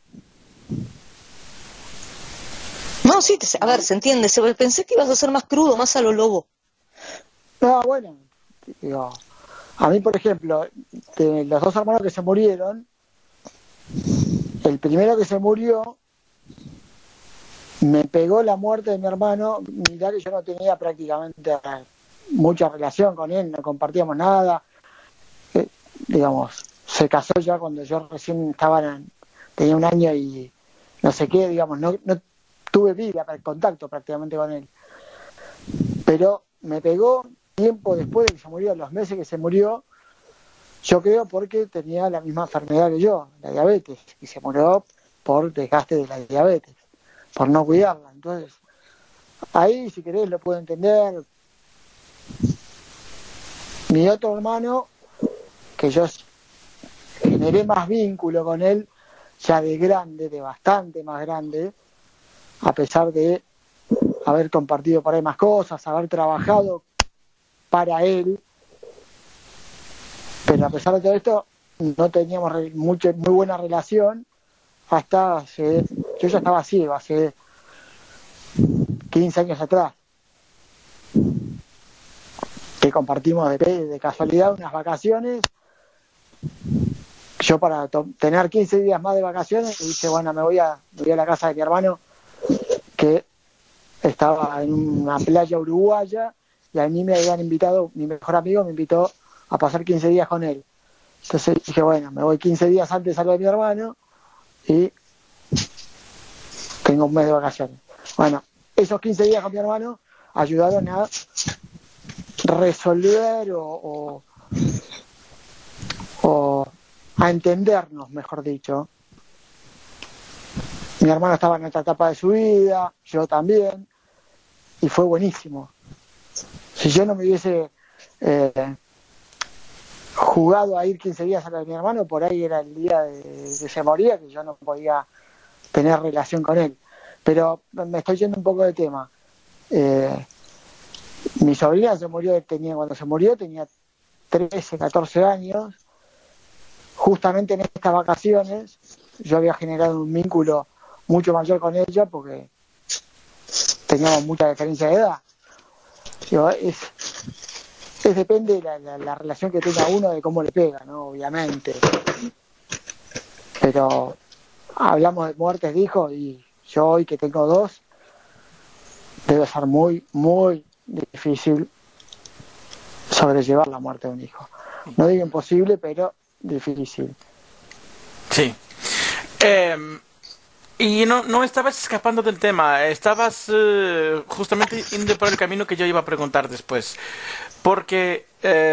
No, sí, a ver, se entiende. Pensé que ibas a ser más crudo, más a lo lobo. No, bueno, digo, a mí, por ejemplo, de los dos hermanos que se murieron, el primero que se murió, me pegó la muerte de mi hermano. Mirá que yo no tenía prácticamente mucha relación con él, no compartíamos nada. Digamos, se casó ya cuando yo recién tenía un año y no sé qué, digamos, no tuve vida, contacto prácticamente con él. Pero me pegó tiempo después de que se murió, los meses que se murió, yo creo porque tenía la misma enfermedad que yo, la diabetes, y se murió por desgaste de la diabetes, por no cuidarla. Entonces, ahí, si querés, lo puedo entender. Mi otro hermano, que yo generé más vínculo con él, ya de grande, de bastante más grande, a pesar de haber compartido por ahí más cosas, haber trabajado para él, pero a pesar de todo esto, no teníamos muy buena relación hasta yo ya estaba ciego hace 15 años atrás, que compartimos de casualidad unas vacaciones. Yo, para tener 15 días más de vacaciones, dije, bueno, me voy a la casa de mi hermano, que estaba en una playa uruguaya, y a mí me habían invitado, mi mejor amigo me invitó a pasar 15 días con él. Entonces dije, bueno, me voy 15 días antes a lo de mi hermano y tengo un mes de vacaciones. Bueno, esos 15 días con mi hermano ayudaron a resolver o a entendernos, mejor dicho. Mi hermano estaba en otra etapa de su vida, yo también, y fue buenísimo. Si yo no me hubiese jugado a ir 15 días a la de mi hermano, por ahí era el día que se moría, que yo no podía tener relación con él. Pero me estoy yendo un poco de tema. Mi sobrina cuando se murió tenía 13, 14 años. Justamente en estas vacaciones yo había generado un vínculo mucho mayor con ella porque teníamos mucha diferencia de edad. Digo, depende de la relación que tenga uno, de cómo le pega, ¿no? Obviamente. Pero hablamos de muertes de hijos y yo hoy que tengo 2, debe ser muy, muy difícil sobrellevar la muerte de un hijo. No digo imposible, pero difícil. Sí. Y no estabas escapando del tema, estabas justamente yendo por el camino que yo iba a preguntar después. Porque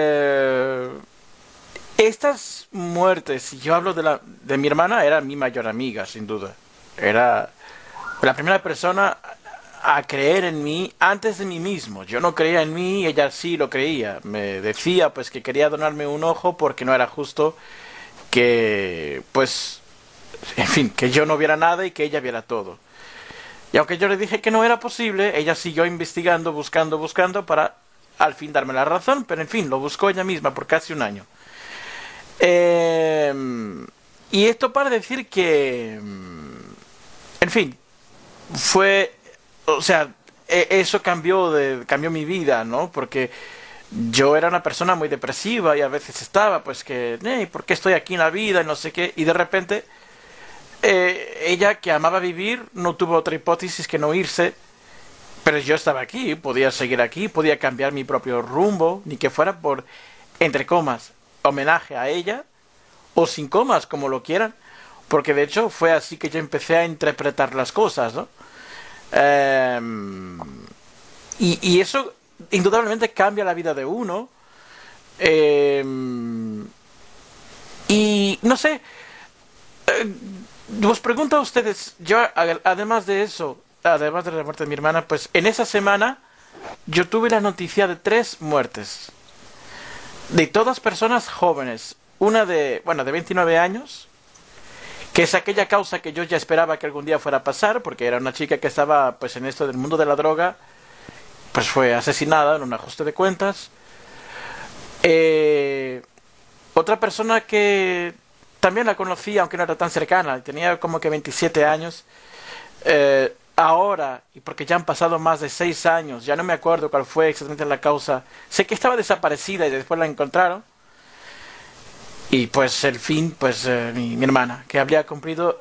estas muertes, si yo hablo de mi hermana, era mi mayor amiga, sin duda. Era la primera persona a creer en mí antes de mí mismo. Yo no creía en mí, ella sí lo creía. Me decía pues que quería donarme un ojo porque no era justo que, pues, en fin, que yo no viera nada y que ella viera todo. Y aunque yo le dije que no era posible, ella siguió investigando, buscando para al fin darme la razón, pero en fin, lo buscó ella misma por casi un año. Y esto para decir que, en fin, fue, o sea, eso cambió mi vida, ¿no? Porque yo era una persona muy depresiva y a veces estaba, pues que, ¿por qué estoy aquí en la vida? Y no sé qué, y de repente, ella que amaba vivir no tuvo otra hipótesis que no irse, pero yo estaba aquí, podía seguir aquí, podía cambiar mi propio rumbo, ni que fuera por, entre comas, homenaje a ella, o sin comas, como lo quieran, porque de hecho fue así que yo empecé a interpretar las cosas, ¿no? Y eso indudablemente cambia la vida de uno. Y no sé, os pregunto a ustedes, yo además de eso, además de la muerte de mi hermana, pues en esa semana yo tuve la noticia de 3 muertes. De todas personas jóvenes. Una de 29 años, que es aquella causa que yo ya esperaba que algún día fuera a pasar, porque era una chica que estaba pues en esto del mundo de la droga, pues fue asesinada en un ajuste de cuentas. Otra persona que también la conocía, aunque no era tan cercana, tenía como que 27 años, ahora, y porque ya han pasado más de 6 años, ya no me acuerdo cuál fue exactamente la causa, sé que estaba desaparecida y después la encontraron. Y pues el fin, pues mi hermana, que había cumplido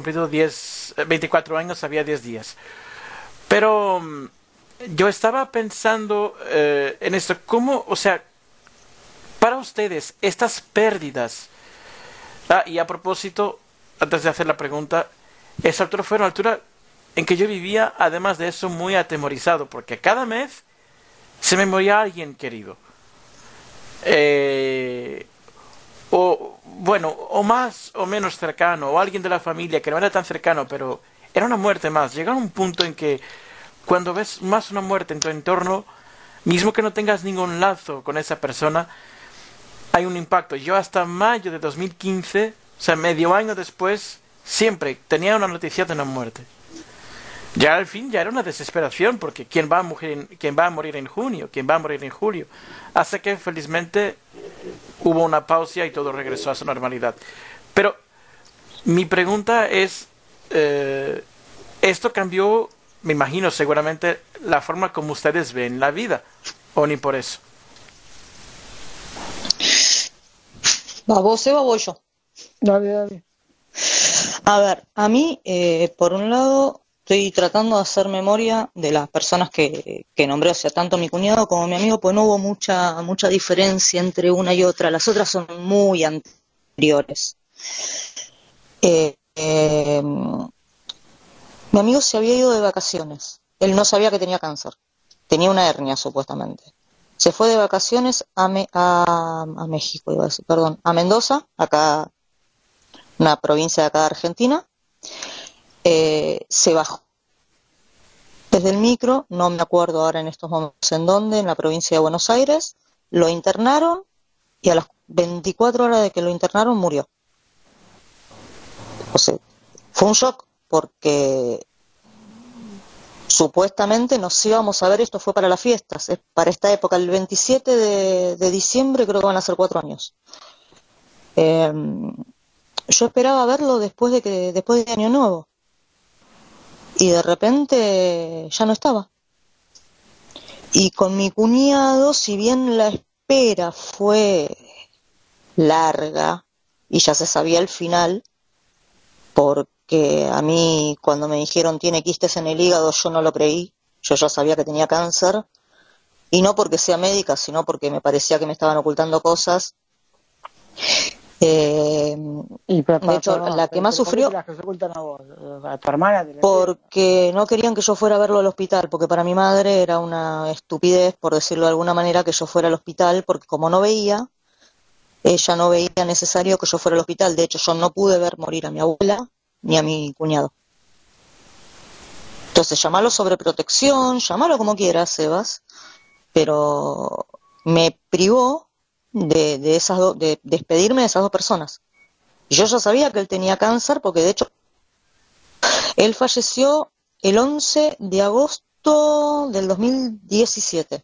24 años, había 10 días. Pero yo estaba pensando en esto, ¿cómo, o sea, para ustedes, estas pérdidas, y a propósito, antes de hacer la pregunta, esa altura fue una altura en que yo vivía, además de eso, muy atemorizado, porque cada mes se me moría alguien querido. O más o menos cercano, o alguien de la familia que no era tan cercano, pero era una muerte más. Llega un punto en que cuando ves más una muerte en tu entorno, mismo que no tengas ningún lazo con esa persona, hay un impacto. Yo hasta mayo de 2015, o sea, medio año después, siempre tenía una noticia de una muerte. Ya al fin ya era una desesperación, porque ¿quién va a morir en junio? ¿Quién va a morir en julio? Hasta que felizmente hubo una pausa y todo regresó a su normalidad. Pero mi pregunta es, ¿esto cambió, me imagino seguramente, la forma como ustedes ven la vida? ¿O ni por eso? ¿Va vos, Eva, o voy yo? Dale. A ver, a mí, por un lado, estoy tratando de hacer memoria de las personas que nombré, o sea, tanto mi cuñado como mi amigo, pues no hubo mucha diferencia entre una y otra. Las otras son muy anteriores. Mi amigo se había ido de vacaciones. Él no sabía que tenía cáncer. Tenía una hernia, supuestamente. Se fue de vacaciones a México, iba a decir, perdón, a Mendoza, acá, una provincia de acá de Argentina. Se bajó desde el micro, no me acuerdo ahora en estos momentos en dónde, en la provincia de Buenos Aires, lo internaron y a las 24 horas de que lo internaron murió. O sea, fue un shock porque supuestamente nos íbamos a ver, esto fue para las fiestas, es para esta época, el 27 de diciembre creo que van a ser 4 años. Yo esperaba verlo después de Año Nuevo. y de repente ya no estaba. Y con mi cuñado, si bien la espera fue larga y ya se sabía el final, porque a mí cuando me dijeron tiene quistes en el hígado yo no lo creí, yo ya sabía que tenía cáncer, y no porque sea médica, sino porque me parecía que me estaban ocultando cosas. De hecho, la que más sufrió, ¿por qué te las ocultan a vos? ¿A tu hermana? porque no querían que yo fuera a verlo al hospital, porque para mi madre era una estupidez, por decirlo de alguna manera, que yo fuera al hospital, porque como no veía, ella no veía necesario que yo fuera al hospital. De hecho, yo no pude ver morir a mi abuela ni a mi cuñado. Entonces, llamalo sobreprotección, llamalo como quieras, Sebas, pero me privó de esas de despedirme de esas dos personas. Y yo ya sabía que él tenía cáncer, porque de hecho él falleció el 11 de agosto del 2017.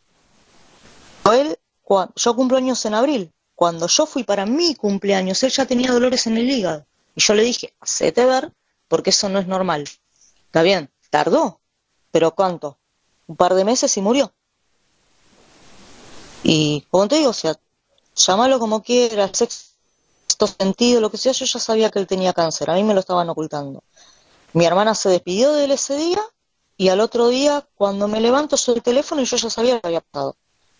Yo cumplo años en abril. Cuando yo fui para mi cumpleaños, él ya tenía dolores en el hígado. Y yo le dije, hacete ver, porque eso no es normal. Está bien, tardó, pero ¿cuánto? Un par de meses y murió. Y como te digo, o sea, llámalo como quieras, sexto sentido, lo que sea, yo ya sabía que él tenía cáncer, a mí me lo estaban ocultando. Mi hermana se despidió de él ese día, y al otro día, cuando me levanto, soy el teléfono y yo ya sabía que había pasado,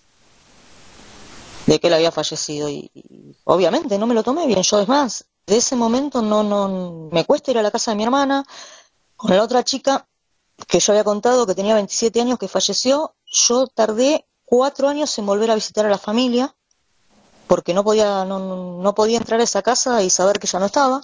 de que él había fallecido, y obviamente no me lo tomé bien. Yo, es más, de ese momento no me cuesta ir a la casa de mi hermana, con la otra chica que yo había contado que tenía 27 años que falleció. Yo tardé 4 años en volver a visitar a la familia, porque no podía entrar a esa casa y saber que ya no estaba.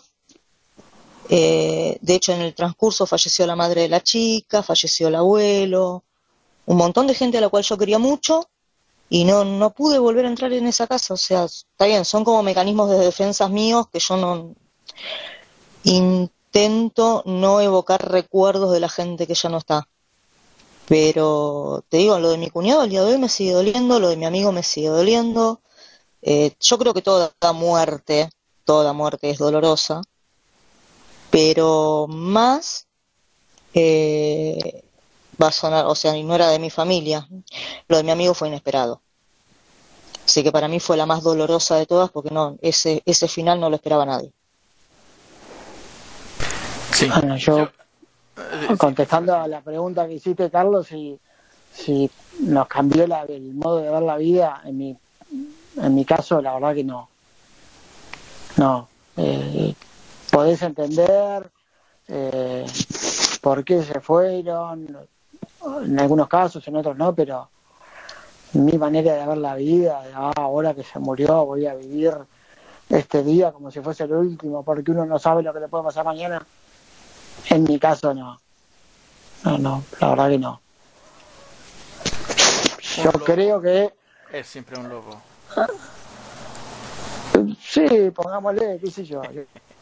De hecho, en el transcurso falleció la madre de la chica, falleció el abuelo, un montón de gente a la cual yo quería mucho, y no pude volver a entrar en esa casa. O sea, está bien, son como mecanismos de defensa míos que yo no intento no evocar recuerdos de la gente que ya no está. Pero te digo, lo de mi cuñado al día de hoy me sigue doliendo, lo de mi amigo me sigue doliendo. Yo creo que toda muerte es dolorosa, pero más va a sonar, o sea, y no era de mi familia. Lo de mi amigo fue inesperado. Así que para mí fue la más dolorosa de todas, porque ese final no lo esperaba nadie. Sí. Bueno, yo, contestando a la pregunta que hiciste, Carlos, si nos cambió el modo de ver la vida, en mi caso, la verdad que no. Podés entender por qué se fueron, en algunos casos, en otros no, pero mi manera de ver la vida, ahora que se murió, voy a vivir este día como si fuese el último, porque uno no sabe lo que le puede pasar mañana. En mi caso, no, la verdad que no. Yo creo que es siempre un lobo. Sí, pongámosle, qué sé yo.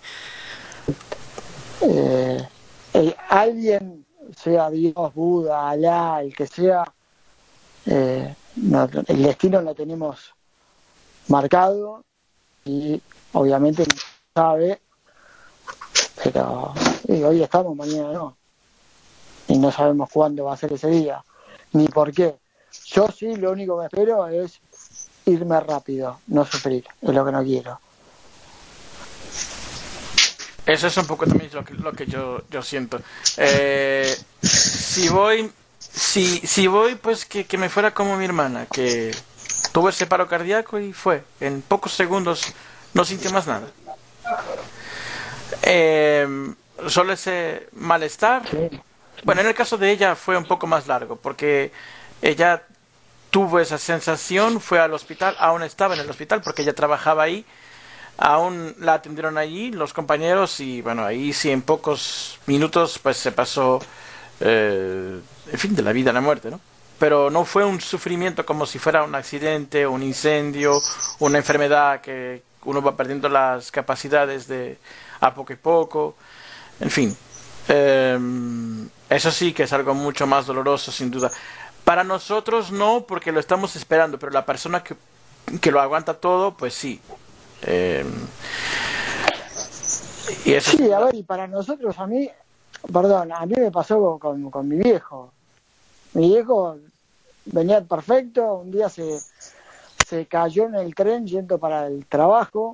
Alguien, sea Dios, Buda, Alá, el que sea, el destino lo tenemos marcado y obviamente no sabe, pero hoy estamos, mañana no. Y no sabemos cuándo va a ser ese día, ni por qué. Yo sí, lo único que espero es irme rápido, no sufrir, es lo que no quiero. Eso es un poco también lo que yo siento. Si voy, pues que me fuera como mi hermana, que tuvo ese paro cardíaco y fue, en pocos segundos no sintió más nada. Solo ese malestar. Sí. Bueno, en el caso de ella fue un poco más largo, porque ella tuvo esa sensación, fue al hospital, aún estaba en el hospital porque ella trabajaba ahí, aún la atendieron allí los compañeros, y bueno, ahí sí en pocos minutos pues se pasó, en fin, de la vida a la muerte, ¿no? Pero no fue un sufrimiento como si fuera un accidente, un incendio, una enfermedad que uno va perdiendo las capacidades a poco y poco, en fin. Eso sí que es algo mucho más doloroso, sin duda. Para nosotros no, porque lo estamos esperando, pero la persona que lo aguanta todo, pues sí. Y eso Sí, a ver, y para nosotros, a mí, Perdón, a mí me pasó con mi viejo. Mi viejo venía perfecto, un día se cayó en el tren yendo para el trabajo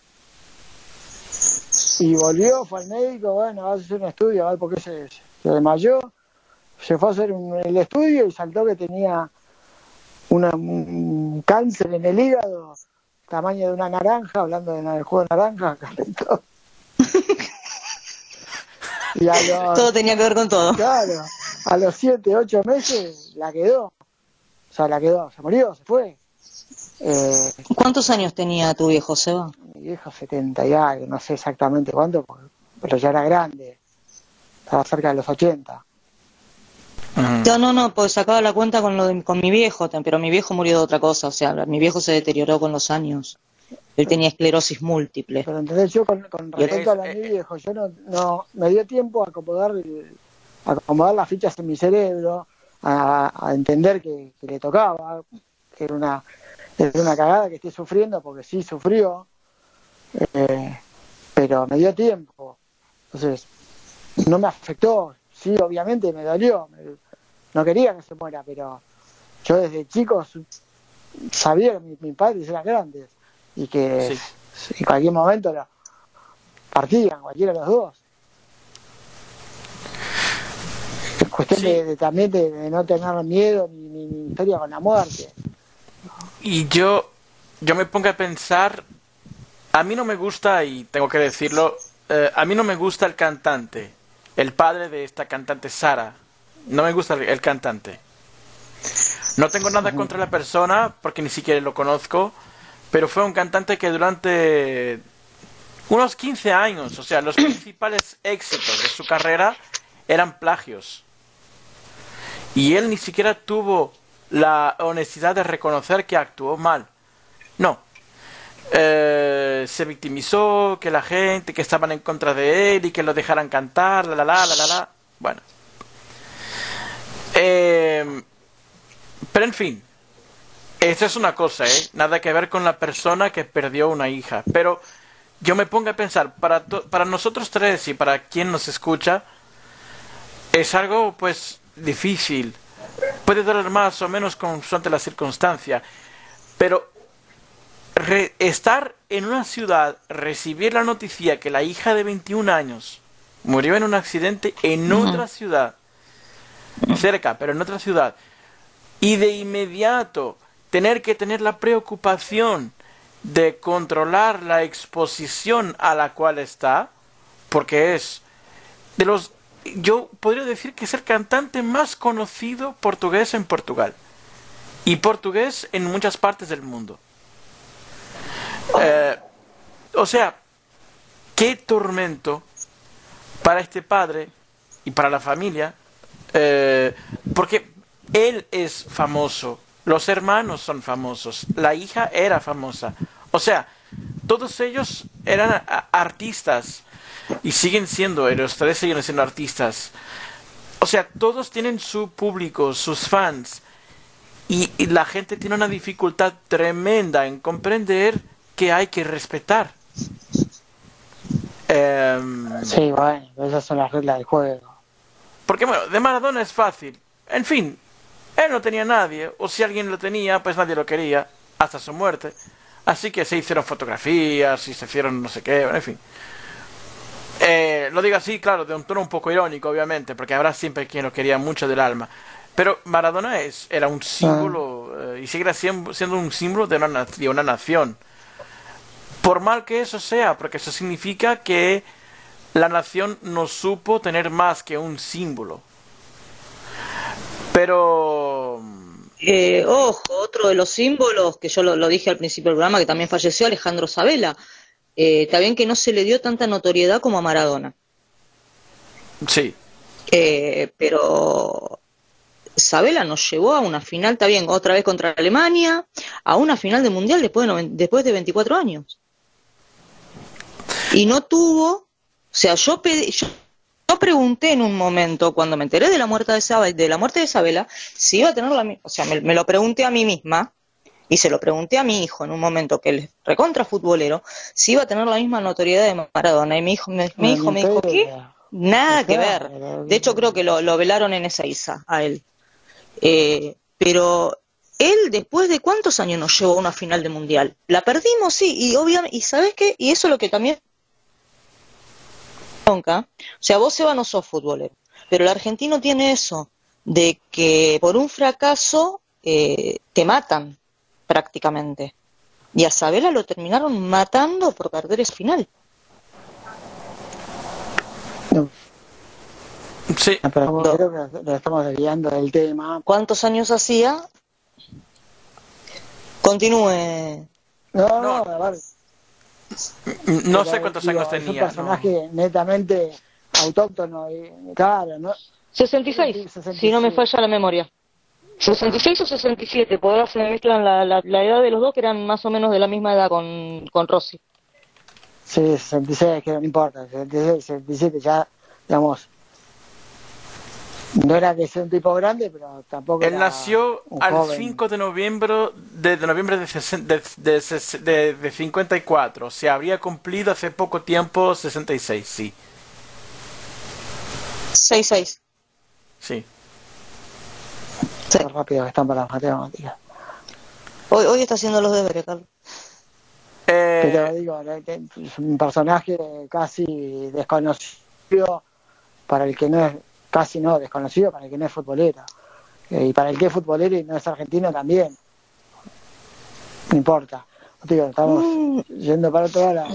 y volvió, fue al médico, bueno, va a hacer un estudio, a ver por qué se desmayó. Se fue a hacer el estudio y saltó que tenía un cáncer en el hígado, tamaño de una naranja, hablando del jugo de naranja, calentó. Y Todo tenía que ver con todo. Claro, a los 7, 8 meses la quedó. O sea, la quedó, se murió, se fue. ¿Cuántos años tenía tu viejo, Seba? Mi viejo 70 y algo, no sé exactamente cuánto, pero ya era grande. Estaba cerca de los 80. No, pues sacaba la cuenta con mi viejo, pero mi viejo murió de otra cosa, o sea, mi viejo se deterioró con los años. Él tenía esclerosis múltiple. Pero entonces yo con respecto a mi viejo, yo no me dio tiempo a acomodar las fichas en mi cerebro, a entender que le tocaba, que era una cagada que esté sufriendo, porque sí sufrió, pero me dio tiempo. Entonces, no me afectó, sí, obviamente me dolió, no quería que se muera, pero yo desde chico sabía que mis padres eran grandes y que en cualquier momento partían, cualquiera de los dos. Es cuestión también de no tener miedo ni historia con la muerte. Y yo me pongo a pensar, a mí no me gusta, y tengo que decirlo, a mí no me gusta el cantante, el padre de esta cantante Sara. No me gusta el cantante. No tengo nada contra la persona, porque ni siquiera lo conozco, pero fue un cantante que durante unos 15 años, o sea, los principales éxitos de su carrera eran plagios. Y él ni siquiera tuvo la honestidad de reconocer que actuó mal. No. Se victimizó, que la gente, que estaban en contra de él y que lo dejaran cantar, la. Bueno. Pero en fin, eso es una cosa, nada que ver con la persona que perdió una hija. Pero yo me pongo a pensar, para nosotros tres y para quien nos escucha, es algo pues difícil. Puede doler más o menos constante la circunstancia, pero estar en una ciudad, recibir la noticia que la hija de 21 años murió en un accidente en otra ciudad, cerca, pero en otra ciudad, y de inmediato tener que tener la preocupación de controlar la exposición a la cual está, porque es de los, yo podría decir que es el cantante más conocido portugués en Portugal y portugués en muchas partes del mundo. O sea, qué tormento para este padre y para la familia, porque él es famoso, los hermanos son famosos, la hija era famosa, o sea, todos ellos eran artistas y siguen siendo, los tres siguen siendo artistas, o sea, todos tienen su público, sus fans, y la gente tiene una dificultad tremenda en comprender que hay que respetar. Sí, bueno, esas son las reglas del juego. Porque bueno, de Maradona es fácil. En fin, él no tenía nadie, o si alguien lo tenía, pues nadie lo quería, hasta su muerte. Así que se hicieron fotografías y se hicieron no sé qué, en fin. Lo digo así, claro, de un tono un poco irónico, obviamente, porque habrá siempre quien lo quería mucho del alma. Pero Maradona era un símbolo, y seguirá siendo un símbolo de una nación. Por mal que eso sea, porque eso significa que la nación no supo tener más que un símbolo. Pero... ojo, otro de los símbolos, que yo lo dije al principio del programa, que también falleció, Alejandro Sabela. Está bien que no se le dio tanta notoriedad como a Maradona. Sí. Pero Sabela nos llevó a una final, está bien, otra vez contra Alemania, a una final de Mundial después de 24 años. Y no tuvo, o sea, yo pregunté en un momento, cuando me enteré de la muerte de Sabela, si iba a tener o sea, me lo pregunté a mí misma, y se lo pregunté a mi hijo en un momento que él es recontra futbolero, si iba a tener la misma notoriedad de Maradona, y mi hijo me dijo, ¿qué? Nada que Claro, ver. De hecho, creo que lo velaron en Ezeiza a él. Pero él, después de cuántos años nos llevó a una final de mundial, la perdimos, sí, y obviamente, y ¿sabes qué? Y eso es lo que también bronca. O sea, vos, Seba, no sos futbolero, pero el argentino tiene eso, de que por un fracaso te matan prácticamente. Y a Sabela lo terminaron matando por perder esa final. No, Sí, pero creo que lo estamos desviando del tema. ¿Cuántos años hacía? Continúe. No, a ver, no pero, sé cuántos digo, años es un tenía. No. personaje netamente autóctono, y, claro, ¿no? 66, si no me falla la memoria. 66 o 67, por ahora se me mezclan la edad de los dos, que eran más o menos de la misma edad con Rossi. Sí, 66, que no importa, 66, 67, ya, digamos, no era que sea un tipo grande, pero tampoco Él era nació un al joven. 5 de noviembre de 54. O sea, habría cumplido hace poco tiempo 66, sí. 66. Sí. Sí. Qué rápido que están para las matemáticas. Hoy está haciendo los deberes, Carlos. Pero digo, es un personaje casi desconocido para el que no es, casi no desconocido para el que no es futbolero. Y para el que es futbolero y no es argentino también. No importa. Digo, estamos yendo para otro lado.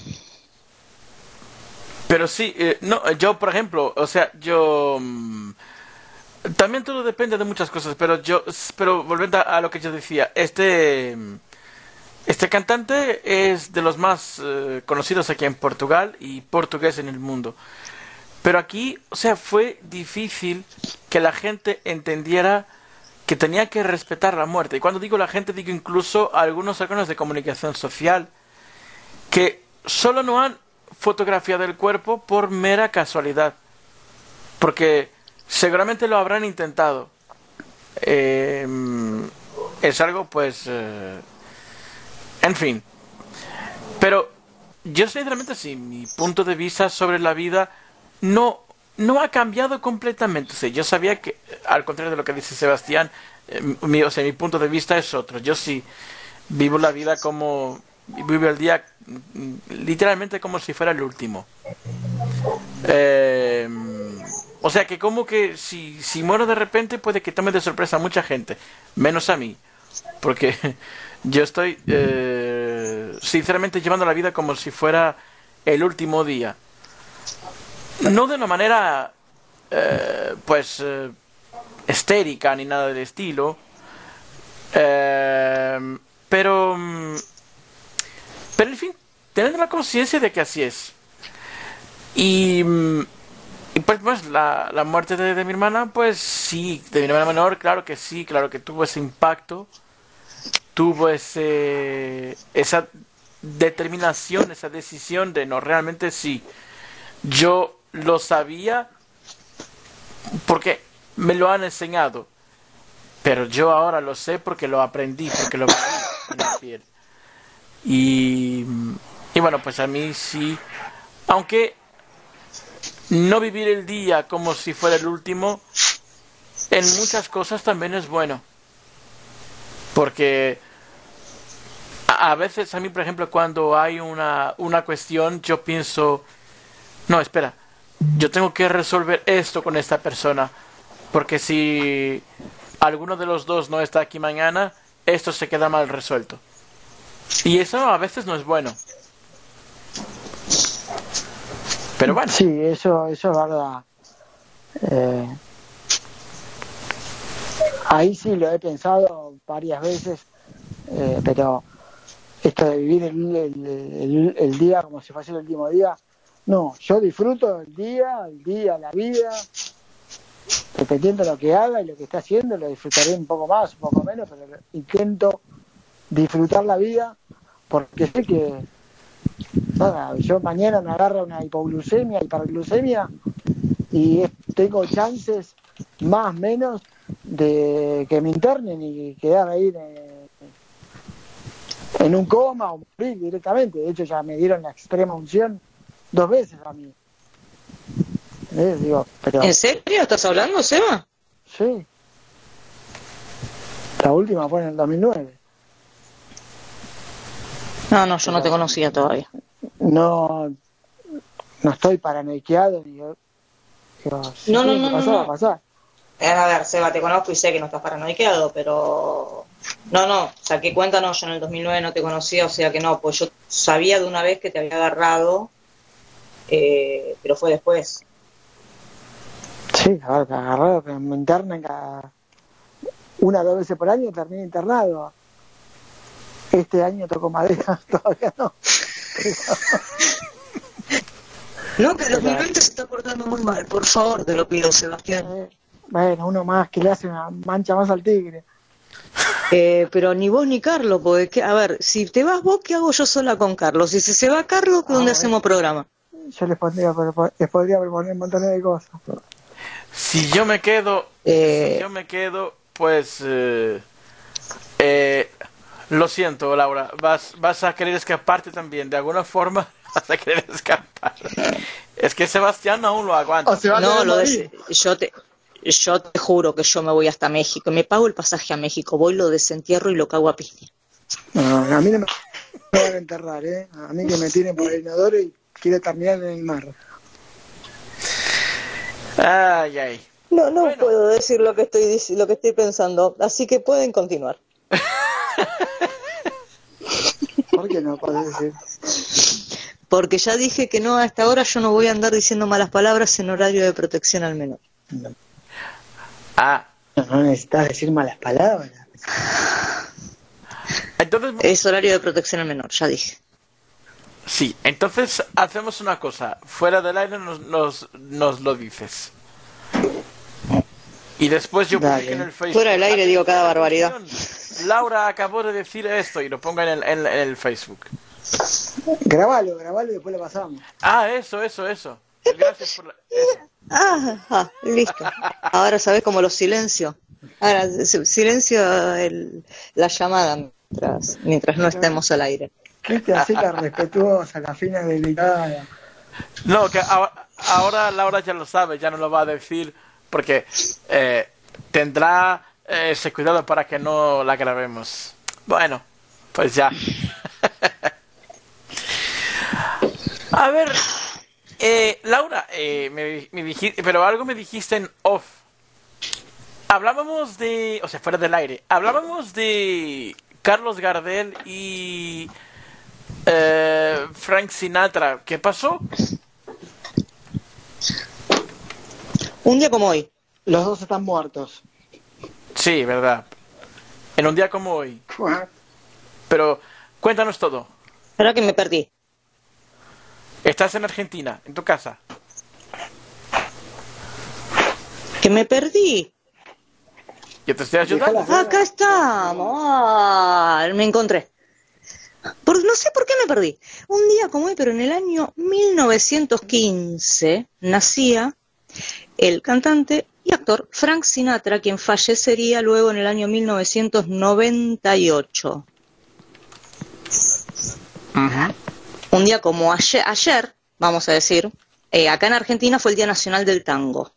Pero sí, no, yo por ejemplo, o sea, yo también todo depende de muchas cosas, pero volviendo a lo que yo decía, este cantante es de los más conocidos aquí en Portugal y portugués en el mundo. Pero aquí, o sea, fue difícil que la gente entendiera que tenía que respetar la muerte. Y cuando digo la gente, digo incluso a algunos órganos de comunicación social que solo no han fotografiado el cuerpo por mera casualidad. Porque seguramente lo habrán intentado. Es algo, pues... en fin. Pero yo sinceramente sí, mi punto de vista sobre la vida no ha cambiado completamente. O sea, yo sabía que, al contrario de lo que dice Sebastián, mi punto de vista es otro. Yo sí vivo la vida como... vivo el día literalmente como si fuera el último. O sea que como que si muero de repente puede que tome de sorpresa a mucha gente, menos a mí. Porque yo estoy sinceramente llevando la vida como si fuera el último día. No de una manera histérica ni nada del estilo, pero en fin, teniendo la conciencia de que así es. Y pues la muerte de mi hermana, pues sí, de mi hermana menor, claro que sí, claro que tuvo ese impacto, tuvo esa determinación, esa decisión de no, realmente sí. Yo lo sabía porque me lo han enseñado, pero yo ahora lo sé porque lo aprendí, porque lo viví en la piel. Y bueno, pues a mí sí, aunque no vivir el día como si fuera el último, en muchas cosas también es bueno. Porque a veces a mí, por ejemplo, cuando hay una cuestión, yo pienso, no, espera, yo tengo que resolver esto con esta persona, porque si alguno de los dos no está aquí mañana, esto se queda mal resuelto. Y eso a veces no es bueno. Pero bueno. Sí, eso es verdad. Ahí sí lo he pensado varias veces, pero esto de vivir el día como si fuese el último día, no, yo disfruto el día, la vida, dependiendo de lo que haga y lo que esté haciendo, lo disfrutaré un poco más, un poco menos, pero intento disfrutar la vida porque sé que nada, yo mañana me agarra una hiperglucemia y tengo chances más o menos de que me internen y quedar ahí en un coma o morir directamente. De hecho ya me dieron la extrema unción 2 veces a mí. ¿entendés? Digo, pero ¿En serio estás hablando, Seba? sí, la última fue en el 2009. No, yo no te conocía todavía. No estoy paranoiqueado, digo, si No, tiene que pasar, va a no. pasar. A ver, Seba, te conozco y sé que no estás paranoiqueado, pero... No, saqué cuenta, no, yo en el 2009 no te conocía, o sea que no, pues yo sabía de una vez que te había agarrado, pero fue después. Sí, a ver, agarrado, que me internan cada 1 o 2 veces por año, termino internado. Este año toco madera, todavía no. No, que el 2020 se está portando muy mal, por favor, te lo pido, Sebastián. Bueno, uno más que le hace una mancha más al tigre. Pero ni vos ni Carlos, porque, a ver, si te vas vos, ¿qué hago yo sola con Carlos? Si se va Carlos, ¿dónde hacemos programa? Yo les podría proponer un montón de cosas. Si yo me quedo, pues lo siento, Laura, vas a querer escaparte también, de alguna forma vas a querer escapar. Es que Sebastián aún lo aguanta. No, yo te juro que yo me voy hasta México, me pago el pasaje a México, voy, lo desentierro y lo cago a piña. No, a mí no me van a enterrar, a mí que me tiren por el inodoro y quiero terminar en el mar. Ay. No bueno. Puedo decir lo que estoy pensando, así que pueden continuar. ¿Por qué no puedes decir? Porque ya dije que no, hasta ahora yo no voy a andar diciendo malas palabras en horario de protección al menor. No necesitas decir malas palabras. Entonces, es horario de protección al menor, ya dije. Sí, entonces hacemos una cosa, fuera del aire nos lo dices. Y después yo publico en el Facebook. Fuera del aire digo cada barbaridad. Laura acabó de decir esto y lo ponga en el Facebook. Grabalo y después lo pasamos. Eso. Gracias por eso. Listo. Ahora sabes cómo lo silencio. Ahora silencio la llamada mientras no estemos al aire. ¿Qué te hace la respetuosa, la fina, delicada? No, que ahora Laura ya lo sabe, ya no lo va a decir porque tendrá ese cuidado para que no la grabemos. Bueno, pues ya. A ver, Laura, me dijiste, pero algo me dijiste en off. Hablábamos de, o sea, fuera del aire, hablábamos de Carlos Gardel y Frank Sinatra. ¿Qué pasó? Un día como hoy. Los dos están muertos. Sí, verdad. En un día como hoy. Pero cuéntanos todo. ¿Verdad que me perdí? Estás en Argentina, en tu casa. ¿Que me perdí? Yo te estoy ayudando. Acá estamos. Me encontré. No sé por qué me perdí. Un día como hoy, pero en el año 1915, nacía el cantante y actor Frank Sinatra, quien fallecería luego en el año 1998. Uh-huh. Un día como ayer, vamos a decir, acá en Argentina fue el Día Nacional del Tango.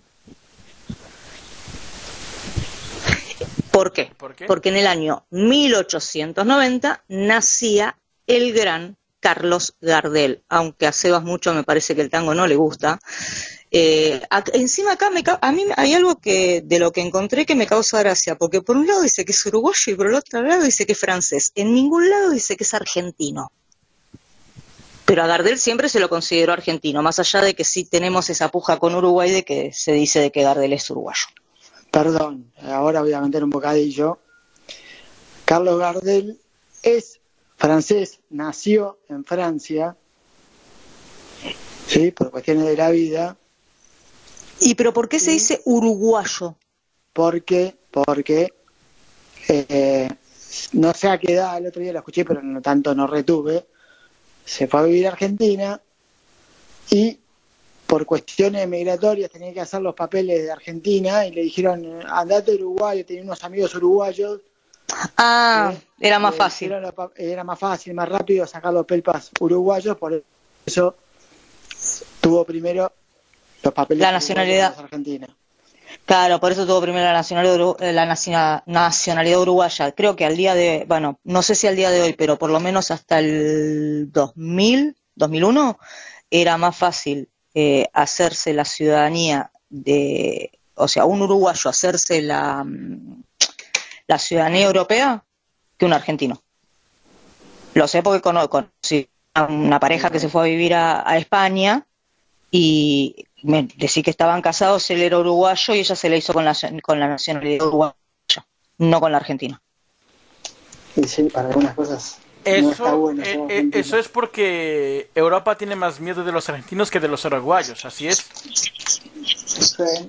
¿Por qué? Porque en el año 1890 nacía el gran Carlos Gardel, aunque a Sebas mucho me parece que el tango no le gusta. Encima acá a mí hay algo de lo que encontré que me causa gracia, porque por un lado dice que es uruguayo y por el otro lado dice que es francés. En ningún lado dice que es argentino. Pero a Gardel siempre se lo consideró argentino, más allá de que sí tenemos esa puja con Uruguay de que se dice de que Gardel es uruguayo. Perdón, ahora voy a meter un bocadillo. Carlos Gardel es francés, nació en Francia, sí, por cuestiones de la vida. ¿Y pero por qué se dice uruguayo? Porque no sé a qué edad, el otro día lo escuché, pero no tanto no retuve, se fue a vivir a Argentina y por cuestiones migratorias tenía que hacer los papeles de Argentina y le dijeron, andate a Uruguay, tenía unos amigos uruguayos. Era más fácil. Era más fácil, más rápido sacar los pelpas uruguayos, por eso tuvo primero Los papeles La nacionalidad. uruguayos argentinos. Claro, por eso tuvo primero la nacionalidad uruguaya. Creo que al día de, bueno, no sé si al día de hoy, pero por lo menos hasta el 2001, era más fácil hacerse la ciudadanía o sea, un uruguayo hacerse la ciudadanía europea que un argentino. Lo sé porque conocí a una pareja que se fue a vivir a España y me decía que estaban casados, él era uruguayo y ella se la hizo con la nacionalidad uruguaya, no con la argentina. Y sí, para algunas cosas no está bueno ser argentino. Eso es porque Europa tiene más miedo de los argentinos que de los uruguayos, así es. Sí.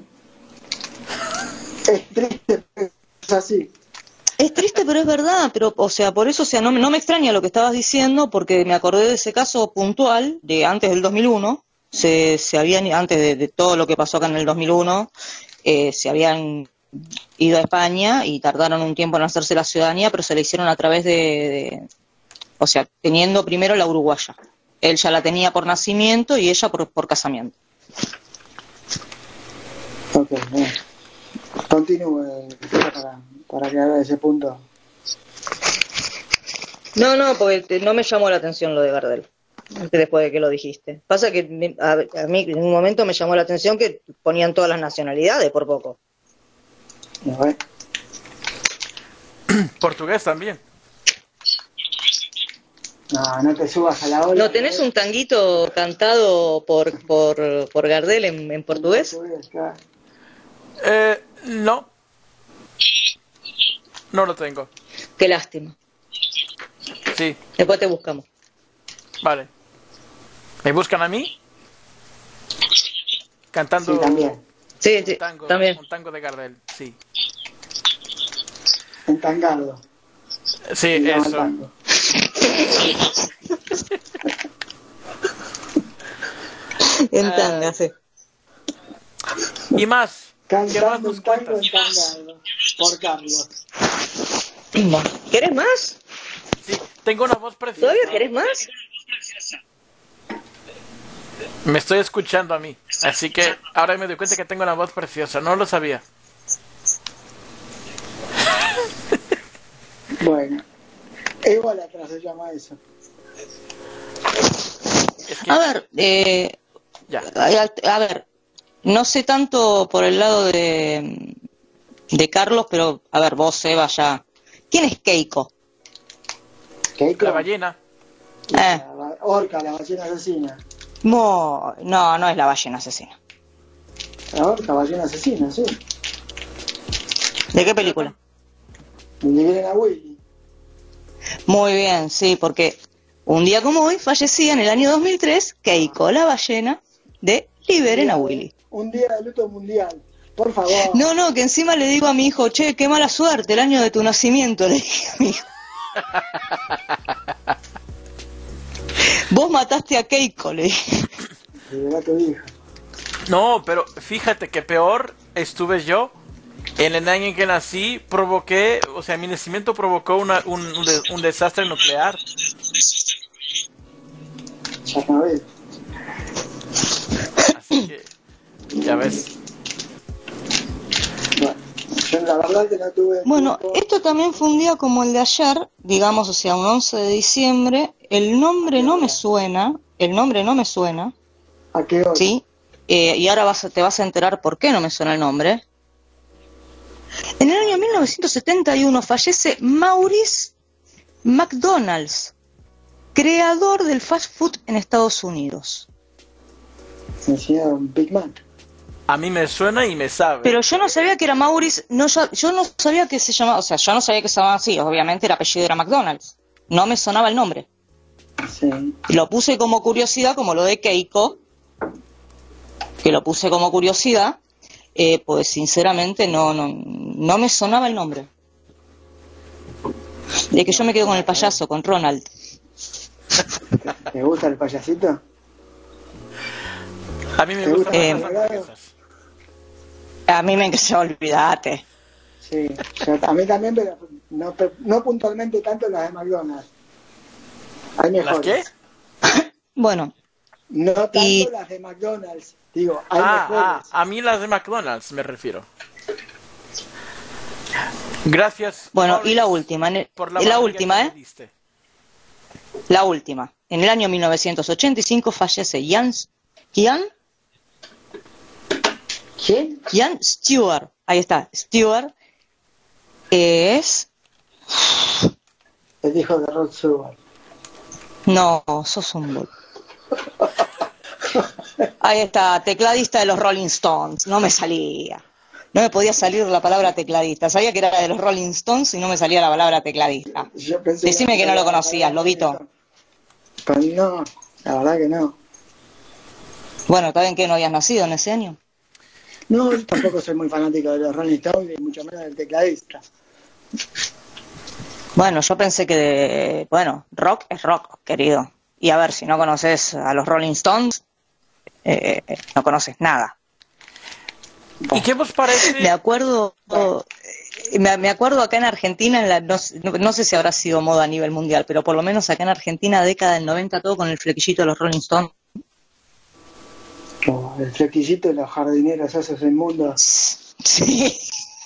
Es triste, pero es así. Es triste, pero es verdad, pero, o sea, por eso, o sea, no me extraña lo que estabas diciendo, porque me acordé de ese caso puntual de antes del 2001, antes de todo lo que pasó acá en el 2001, se habían ido a España y tardaron un tiempo en hacerse la ciudadanía, pero se la hicieron a través o sea, teniendo primero la uruguaya. Él ya la tenía por nacimiento y ella por casamiento. Ok, bien. Continúe para que haga ese punto. No, porque no me llamó la atención lo de Gardel, después de que lo dijiste. Pasa que a mí en un momento me llamó la atención que ponían todas las nacionalidades por poco. Bueno. Portugués también. No te subas a la ola. ¿No tenés un tanguito cantado por Gardel en portugués? Claro. No. No lo tengo. Qué lástima. Sí, Después te buscamos. vale. ¿Me buscan a mí? Cantando Sí, también. Sí, un tango, también. un tango de Gardel, sí. Entangado. Sí, No, eso. tango. En tanga, sí. Y más. ¿Qué más Cantando nos un tango cuentas? entangado. Por Carlos. ¿Querés más? Sí, tengo una voz preciosa. ¿Todavía querés más? Me estoy escuchando a mí. Así que ahora me doy cuenta que tengo una voz preciosa. No lo sabía. Bueno. Igual atrás se llama eso. Es que... A ver, Ya. a ver, no sé tanto por el lado de Carlos, pero a ver, vos, Eva, ya. ¿Quién es Keiko? Keiko. La ballena. Orca, la ballena asesina. No es la ballena asesina. La orca, ballena asesina, sí. ¿De qué película? Liberen a Willy. Muy bien, sí, porque un día como hoy fallecía en el año 2003 Keiko, la ballena de Liberen a Willy. Un día de luto mundial. Por favor. No, que encima le digo a mi hijo, che, qué mala suerte, el año de tu nacimiento, le dije a mi hijo. Vos mataste a Keiko, le dije. Libera a tu hijo. No, pero fíjate que peor estuve yo. En el año en que nací, mi nacimiento provocó un desastre nuclear. Chernobyl. Así que, ya ves. Bueno, yo la verdad que no tuve... Bueno, tiempo. esto también fue un día como el de ayer, digamos, o sea, un 11 de diciembre. El nombre no me suena, ¿A qué hora? ¿sí? Y ahora te vas a enterar por qué no me suena el nombre. En el año 1971 fallece Maurice McDonald's, creador del fast food en Estados Unidos. Me decía un Big Mac. A mí me suena y me sabe. Pero yo no sabía que era Maurice, yo no sabía que se llamaba, o sea, yo no sabía que se llamaba así, obviamente el apellido era McDonald's. No me sonaba el nombre. Sí. Lo puse como curiosidad, como lo de Keiko, que lo puse como curiosidad, pues sinceramente no me sonaba el nombre. De que yo me quedo con el payaso, con Ronald. ¿Te gusta el payasito? A mí me gustan gusta? las hamburguesas. A mí me encanta, olvídate. Sí, a mí también, pero no puntualmente tanto las de McDonald's. Hay ¿Las mejores. qué? Bueno, No tanto Y- las de McDonald's. Digo, hay mejores. A mí las de McDonald's me refiero. Gracias. Bueno, Morris, y la última, por la y la barriga última, que ¿eh? me diste. La última. En el año 1985 fallece Jan ¿Quién? Stewart. Ahí está, Stewart. Es... El hijo de Rod Stewart. No, sos un bol. Ahí está, tecladista de los Rolling Stones. No me salía. No me podía salir la palabra tecladista. Sabía que era de los Rolling Stones y no me salía la palabra tecladista. Yo pensé Decime que no lo conocías, Lobito. Pero no, la verdad que no. Bueno, ¿está bien que no habías nacido en ese año? No, yo tampoco soy muy fanático de los Rolling Stones y mucho menos del tecladista. Bueno, yo pensé que, bueno, rock es rock, querido. Y a ver, si no conoces a los Rolling Stones, no conoces nada. ¿Y qué os parece? Me acuerdo, me acuerdo acá en Argentina, no sé si habrá sido moda a nivel mundial, pero por lo menos acá en Argentina, década del 90, todo con el flequillito de los Rolling Stones. Oh, el flequillito de los jardineros, esos inmundos. Sí.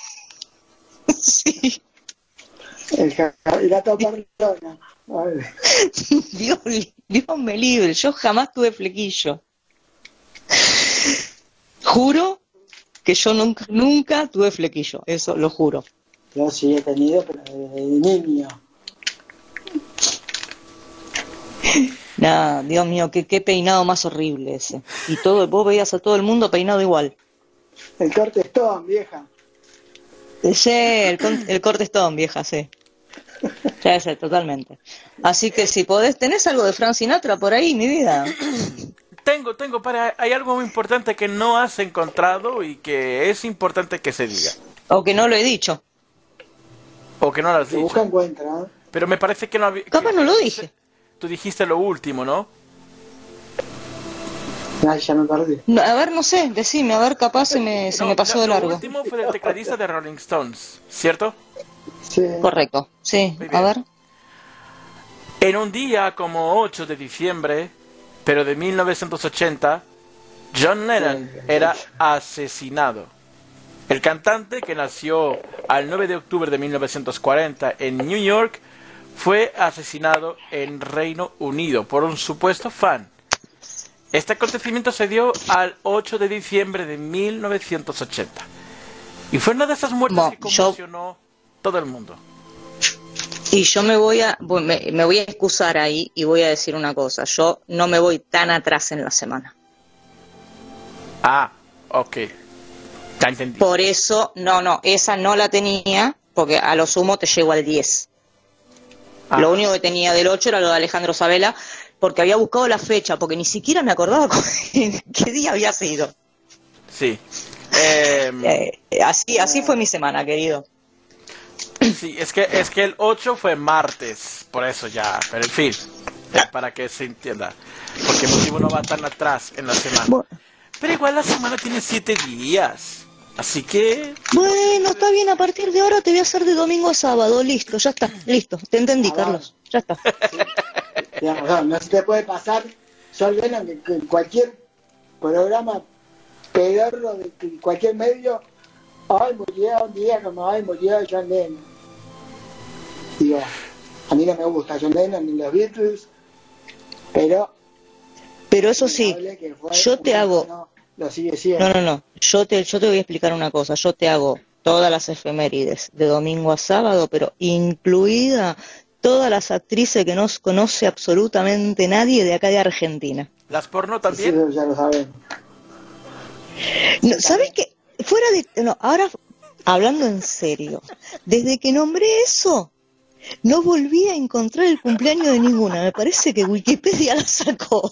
Sí. Y la toparlona. Dios me libre, yo jamás tuve flequillo. Juro que yo nunca tuve flequillo, eso lo juro. Yo sí he tenido, pero de niño. Nah, Dios mío, qué peinado más horrible ese. Y vos veías a todo el mundo peinado igual. El corte Stone, vieja. Sí, el corte Stone, vieja, sí. Sí, totalmente. Así que si ¿tenés algo de Frank Sinatra por ahí, mi vida? Tengo, hay algo muy importante que no has encontrado y que es importante que se diga. O que no lo he dicho. O que no lo has Se dicho. busca encuentra, ¿eh? Pero me parece que no había... Capaz no lo dije. Tú dijiste lo último, ¿no? Ay, ya me perdí. No, a ver, no sé, decime, a ver, capaz se me pasó de largo. Lo último fue el tecladista de Rolling Stones, ¿cierto? Sí. Correcto, sí, Muy a bien. ver. En un día como 8 de diciembre, pero de 1980, John Lennon era asesinado. El cantante, que nació al 9 de octubre de 1940 en New York, fue asesinado en Reino Unido por un supuesto fan. Este acontecimiento se dio al 8 de diciembre de 1980. Y fue una de esas muertes que conmocionó todo el mundo. Y yo me voy a excusar ahí y voy a decir una cosa. Yo no me voy tan atrás en la semana. Ah, ok. Ya entendí. Por eso, esa no la tenía, porque a lo sumo te llego al 10. Ah. Lo único que tenía del 8 era lo de Alejandro Sabela, porque había buscado la fecha, porque ni siquiera me acordaba qué día había sido. Sí. Así fue mi semana, querido. Sí, es que el 8 fue martes, por eso ya, pero en fin, para que se entienda, porque el motivo no va tan atrás en la semana. Bueno. Pero igual la semana tiene 7 días, así que... Bueno, está bien, a partir de ahora te voy a hacer de domingo a sábado, listo, ya está, listo, te entendí, Carlos, ya está. Digamos, no se te puede pasar, John Lennon, que en cualquier programa pedorro de cualquier medio, ay, murió un día como ay, murió John Lennon. Digo, a mí no me gusta John Lennon ni los Beatles, pero eso sí, yo te hago... lo sigue siendo. No, yo te voy a explicar una cosa, yo te hago todas las efemérides de domingo a sábado, pero incluida todas las actrices que no conoce absolutamente nadie de acá de Argentina. ¿Las porno Sí, también? ya lo sabemos. No, ¿sabes qué? Ahora, hablando en serio, desde que nombré eso, no volví a encontrar el cumpleaños de ninguna. Me parece que Wikipedia la sacó.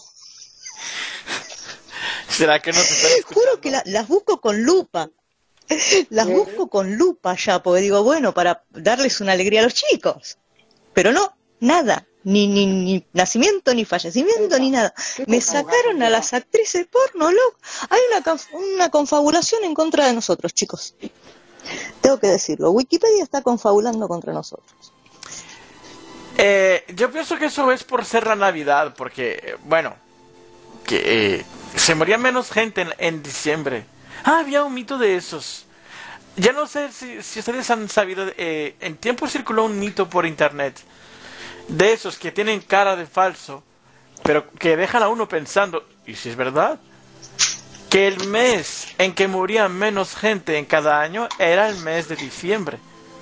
¿Será que no se están escuchando? Juro que las busco con lupa. Las busco con lupa ya, porque digo, bueno, para darles una alegría a los chicos. Pero no, nada. Ni nacimiento, ni fallecimiento, ni nada. Me sacaron a las actrices porno, loco. Hay una confabulación en contra de nosotros, chicos. Tengo que decirlo. Wikipedia está confabulando contra nosotros. Yo pienso que eso es por ser la Navidad, porque, bueno, se moría menos gente en diciembre. Ah, había un mito de esos. Ya no sé si ustedes han sabido, en tiempo circuló un mito por internet, de esos que tienen cara de falso, pero que dejan a uno pensando, ¿y si es verdad? Que el mes en que moría menos gente en cada año era el mes de diciembre.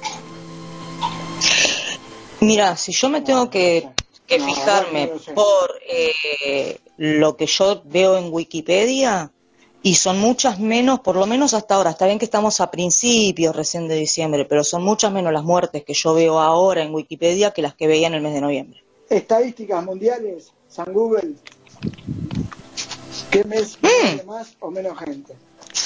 Mira, si yo me tengo que fijarme por lo que yo veo en Wikipedia, y son muchas menos, por lo menos hasta ahora, está bien que estamos a principios recién de diciembre, pero son muchas menos las muertes que yo veo ahora en Wikipedia que las que veía en el mes de noviembre. Estadísticas mundiales, San Google, ¿qué mes muere más o menos gente?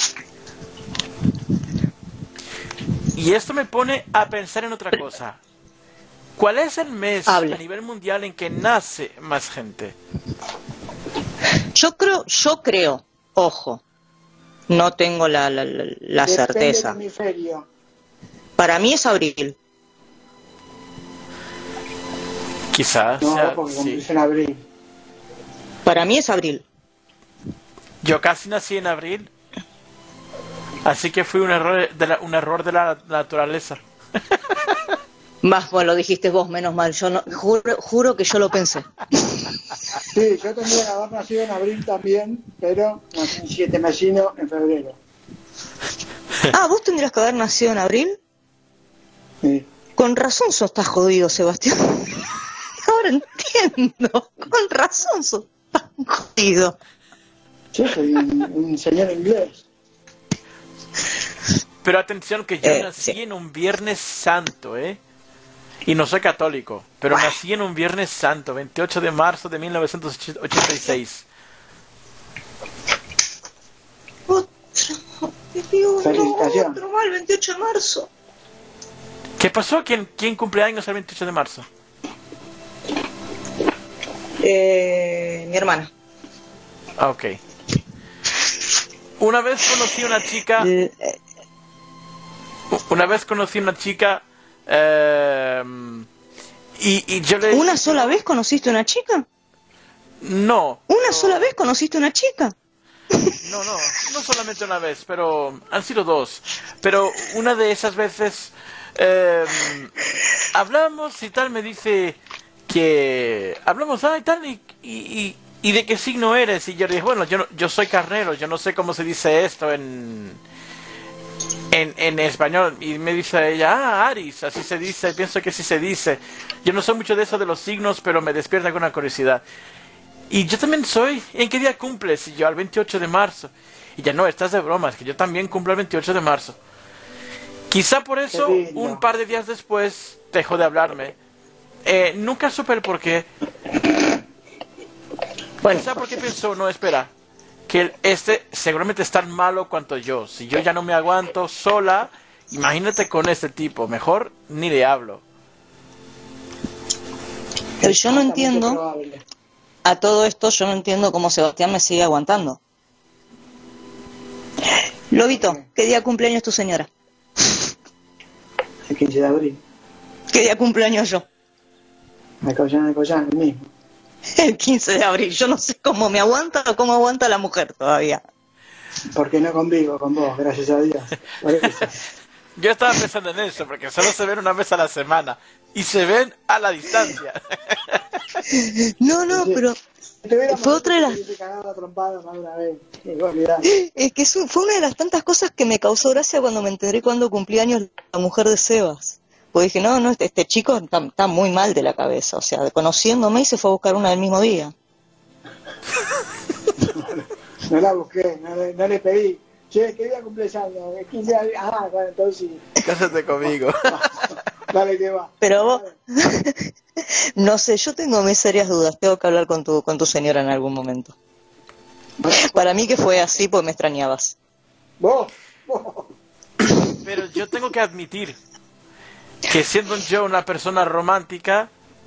Y esto me pone a pensar en otra cosa. ¿Cuál es el mes a nivel mundial en que nace más gente? Yo creo, ojo, no tengo la certeza. Del hemisferio. Para mí es abril. Quizás. No, porque sí. en abril. Para mí es abril. Yo casi nací en abril. Así que fue un error de la naturaleza. Más, bueno, lo dijiste vos, menos mal. Yo no, juro que yo lo pensé. Sí, yo tendría que haber nacido en abril también, pero nací 7 mesino en febrero. Ah, ¿vos tendrías que haber nacido en abril? Sí. Con razón estás jodido, Sebastián. Ahora entiendo. Con razón sos tan jodido. Yo soy un señor inglés. Pero atención que yo nací sí. en un Viernes Santo, Y no soy católico, pero nací en un Viernes Santo, 28 de marzo de 1986. Felicitaciones. Otro mal, 28 de marzo. ¿Qué pasó? ¿Quién cumple años el 28 de marzo? Mi hermana. Ok. Una vez conocí una chica... y yo le... ¿Una sola vez conociste una chica? No. ¿Una sola vez conociste una chica? No solamente una vez, pero han sido 2. Pero una de esas veces hablamos y tal, me dice que hablamos y tal y de qué signo eres, y yo le dije, bueno, yo soy carnero, yo no sé cómo se dice esto en español, y me dice ella, Aries, así se dice, pienso que sí se dice. Yo no sé mucho de eso de los signos, pero me despierta alguna curiosidad. Y yo también soy. ¿En qué día cumples? Y yo, al 28 de marzo. Y ya no, estás de bromas, que yo también cumplo el 28 de marzo. Quizá por eso, un par de días después, dejó de hablarme. Nunca supe el por qué. Bueno, quizá porque pensó, no, espera, que seguramente es tan malo cuanto yo. Si yo ya no me aguanto sola, imagínate con este tipo. Mejor ni le hablo. Pero yo no entiendo... A todo esto yo no entiendo cómo Sebastián me sigue aguantando. Lobito, ¿qué día cumpleaños tu señora? El 15 de abril. ¿Qué día cumpleaños yo? De Collán, el mismo. El 15 de abril. Yo no sé cómo me aguanta o cómo aguanta la mujer todavía. Porque no convivo con vos, gracias a Dios. Yo estaba pensando en eso, porque solo se ven una vez a la semana. Y se ven a la distancia. No, pero fue otra de las... Es que fue una de las tantas cosas que me causó gracia cuando me enteré cuando cumplía años la mujer de Sebas. Pues dije, no, este chico está muy mal de la cabeza. O sea, conociéndome y se fue a buscar una del mismo día. No la busqué, no le pedí. Che, ¿qué día cumples años? 15 de abril. Ah, bueno, entonces sí. Cásate conmigo. Dale, que va. Pero vos, no sé, yo tengo mis serias dudas. Tengo que hablar con tu señora en algún momento. Para mí que fue así, pues me extrañabas. ¿Vos? Pero yo tengo que admitir que siendo yo una persona romántica,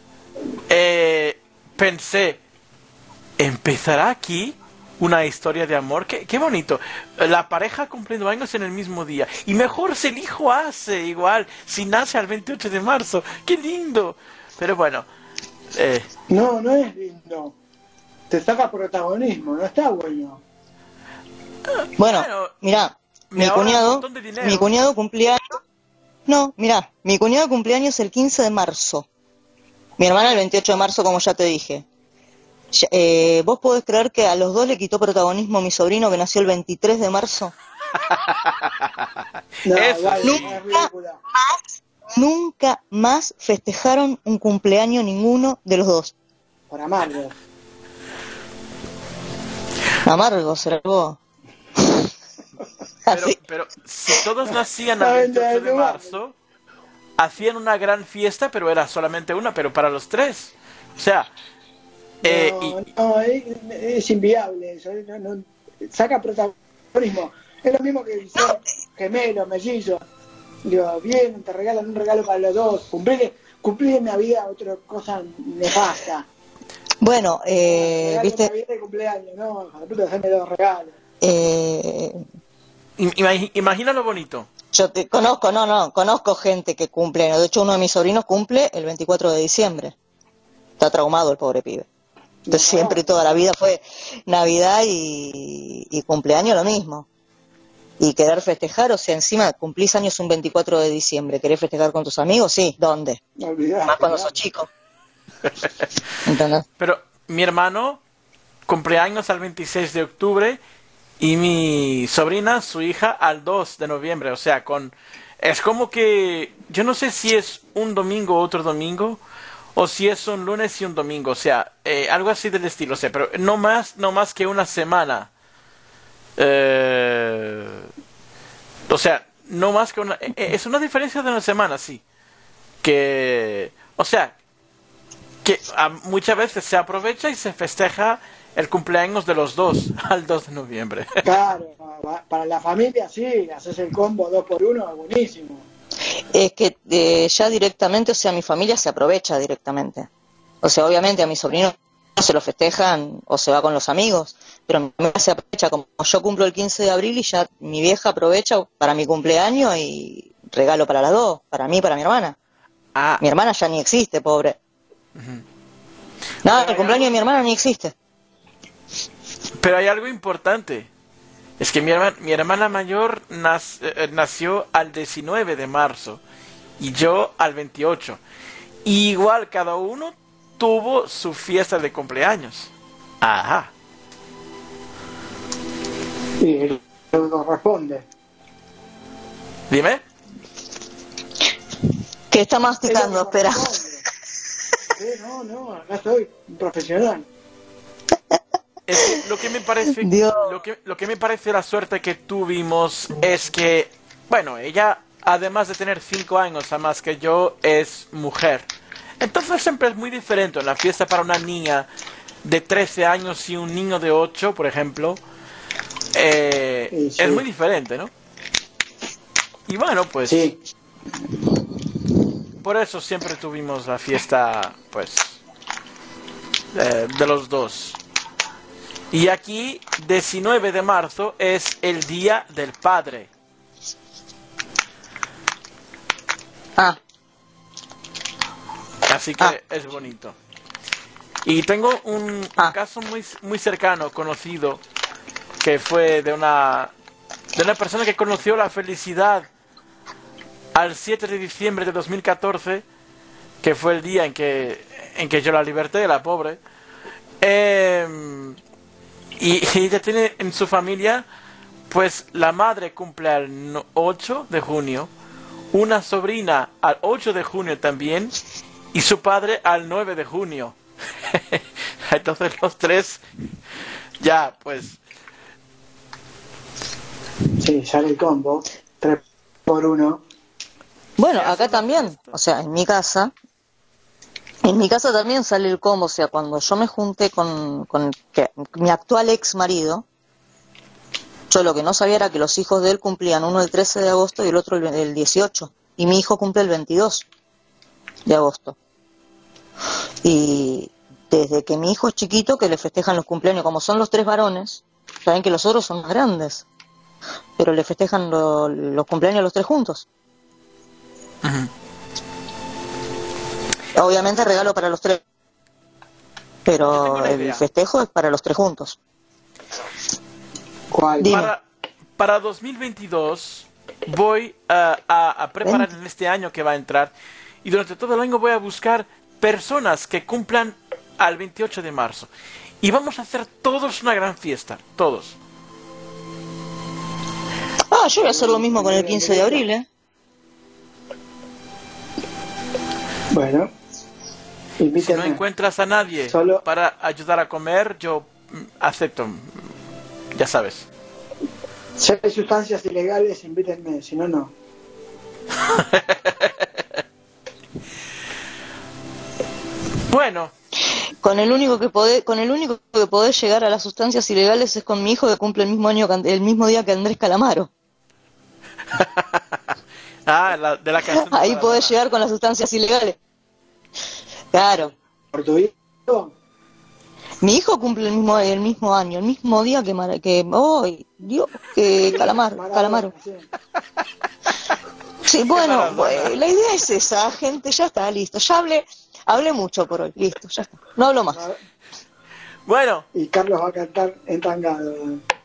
pensé, ¿empezará aquí una historia de amor? Qué bonito. La pareja cumpliendo años en el mismo día. Y mejor si el hijo hace igual, si nace al 28 de marzo. ¡Qué lindo! Pero bueno. No es lindo. te saca protagonismo, no está bueno. Bueno, mirá, me ahorra un montón de dinero. mi cuñado cumplía... No, mirá, mi cuñado cumpleaños el 15 de marzo. Mi hermana el 28 de marzo, como ya te dije. ¿Vos podés creer que a los dos le quitó protagonismo mi sobrino que nació el 23 de marzo? No, Eso. vale, es ridícula. Nunca más festejaron un cumpleaños ninguno de los dos. Por amargo. Amargo, será vos. Así. Pero si todos nacían el 28 de marzo, hacían una gran fiesta, pero era solamente una, pero para los tres. O sea, No, es inviable eso. Saca protagonismo. Es lo mismo que ser gemelo, mellizo. Digo, bien, te regalan un regalo para los dos. Cumplí en Navidad otra cosa nefasta. Bueno, viste... Navidad de cumpleaños, no, a la puta, hacerme dos regalos. Imagina lo bonito. Yo te conozco gente que cumple. De hecho, uno de mis sobrinos cumple el 24 de diciembre. Está traumado el pobre pibe. Entonces siempre toda la vida fue Navidad y cumpleaños lo mismo. Y querer festejar, o sea, encima cumplís años un 24 de diciembre, ¿querés festejar con tus amigos? Sí, ¿dónde? No olvidás, Más cuando sos chico. ¿Entendés? Pero mi hermano cumpleaños al 26 de octubre y mi sobrina, su hija, al 2 de noviembre. O sea, es como que yo no sé si es un domingo o otro domingo, o si es un lunes y un domingo. O sea, algo así del estilo. O sea, pero no más que una semana. O sea, no más que una... es una diferencia de una semana, sí. O sea, que muchas veces se aprovecha y se festeja el cumpleaños de los dos al 2 de noviembre. Claro, para la familia sí, haces el combo 2x1, es buenísimo. Es que ya directamente, o sea, mi familia se aprovecha directamente. O sea, obviamente a mis sobrinos se lo festejan o se va con los amigos, pero mi familia se aprovecha, como yo cumplo el 15 de abril y ya mi vieja aprovecha para mi cumpleaños y regalo para las dos, para mí y para mi hermana. Mi hermana ya ni existe, pobre. Nada, el cumpleaños de mi hermana ni existe. Pero hay algo importante. Es que mi hermana mayor nació al 19 de marzo y yo al 28. Y igual cada uno tuvo su fiesta de cumpleaños. Ajá. Y nos responde. Dime. ¿Qué está masticando? Espera. No, acá estoy, un profesional. Es que lo que me parece lo que me parece la suerte que tuvimos es que, bueno, ella, además de tener 5 años a más que yo, es mujer. Entonces siempre es muy diferente una fiesta para una niña de 13 años y un niño de 8, por ejemplo. Sí. Es muy diferente, ¿no? Y bueno, pues sí. Por eso siempre tuvimos la fiesta, pues, de los dos. Y aquí, 19 de marzo, es el Día del Padre. Así que es bonito. Y tengo un caso muy cercano, conocido, que fue de una persona que conoció la felicidad al 7 de diciembre de 2014, que fue el día en que yo la liberté, la pobre. Y ella tiene en su familia, pues la madre cumple al 8 de junio, una sobrina al 8 de junio también, y su padre al 9 de junio. Entonces los tres, ya, pues... Sí, sale el combo, 3x1. Bueno, acá también, o sea, en mi casa también sale el combo, o sea, cuando yo me junté con mi actual ex marido, yo lo que no sabía era que los hijos de él cumplían uno el 13 de agosto y el otro el 18, y mi hijo cumple el 22 de agosto. Y desde que mi hijo es chiquito, que le festejan los cumpleaños, como son los 3 varones, saben que los otros son más grandes, pero le festejan los cumpleaños los 3 juntos. Uh-huh. Obviamente regalo para los 3. Yo tengo Pero una el idea. festejo es para los tres juntos. ¿Cuál? Dime. Para 2022 voy a preparar en este año que va a entrar, y durante todo el año voy a buscar personas que cumplan al 28 de marzo. Y vamos a hacer todos una gran fiesta, todos. Ah, yo voy a hacer lo mismo con el 15 de abril, ¿eh? Bueno, Si no invítenme. encuentras a nadie Solo- para ayudar a comer, yo acepto. Ya sabes. Si hay sustancias ilegales, invítenme, si no, no. Bueno, Con el único que podés llegar a las sustancias ilegales es con mi hijo que cumple el mismo año, el mismo día que Andrés Calamaro. de la canción de Ahí Maradona. podés llegar con las sustancias ilegales. Claro. ¿Por tu hijo? Mi hijo cumple el mismo año, el mismo día que Calamaro. Sí. Sí, bueno, Maradona. la idea es esa, gente, ya está, listo. Ya hablé mucho por hoy, listo, ya está. No hablo más. Bueno, Y Carlos va a cantar entangado.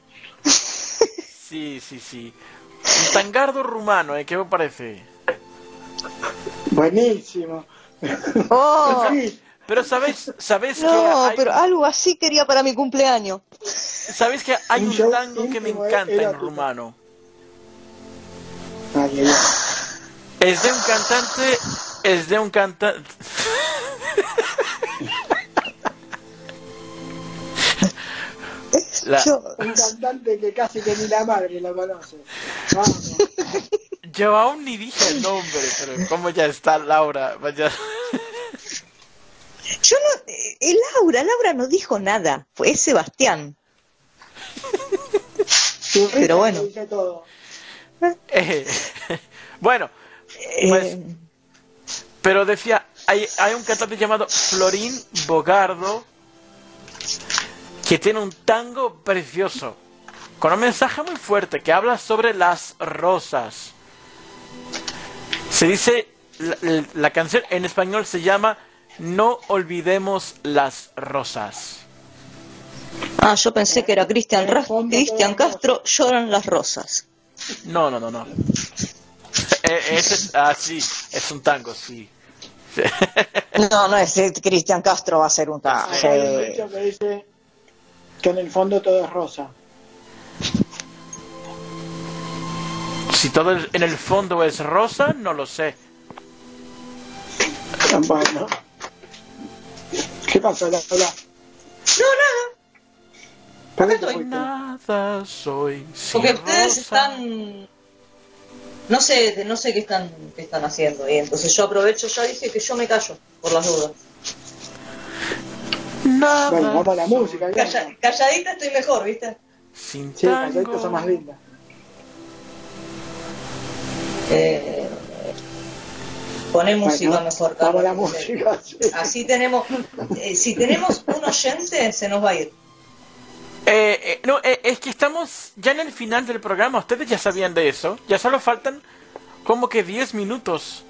sí. Un tangardo rumano, ¿qué me parece? Buenísimo. Oh, Sí, Pero sabéis que no, pero algo así quería para mi cumpleaños. sabéis que hay Un un show tango que me íntimo, encanta en erótico. rumano. ay, ay, ay. Es de un cantante. Yo, Un cantante que casi que ni la madre lo conoce. Vamos. Yo aún ni dije el nombre, pero como ya está Laura, vaya. Laura no dijo nada, fue Sebastián. Su risa Pero bueno. lo dice todo. Bueno, pues, Eh, pero decía, hay un cantante llamado Florín Bogardo que tiene un tango precioso, con un mensaje muy fuerte que habla sobre las rosas. Se dice, la canción en español se llama No olvidemos las rosas. yo pensé que era Cristian Castro, lloran las rosas. No. Sí, es un tango, sí. No es Cristian Castro, va a ser un tango. Acá hay un dicho que dice que en el fondo todo es rosa. Si todo en el fondo es rosa, no lo sé. Bueno. ¿Qué pasó, Lola? No, nada. ¿Para Acá qué te estoy. fuiste? Nada soy sin Porque ustedes rosa. están... No sé qué están haciendo. Y entonces yo aprovecho, ya dije que yo me callo, por las dudas. Nada Bueno, vamos a la soy música. ¿qué? Calladita estoy mejor, ¿viste? sin Sí, las calladitas son más tango. lindas. Poné música Bueno, mejor, vamos a la Carlos. música. Sí. Así tenemos... si tenemos un oyente, se nos va a ir. No, es que estamos ya en el final del programa. Ustedes ya sabían de eso. Ya solo faltan como que 10 minutos.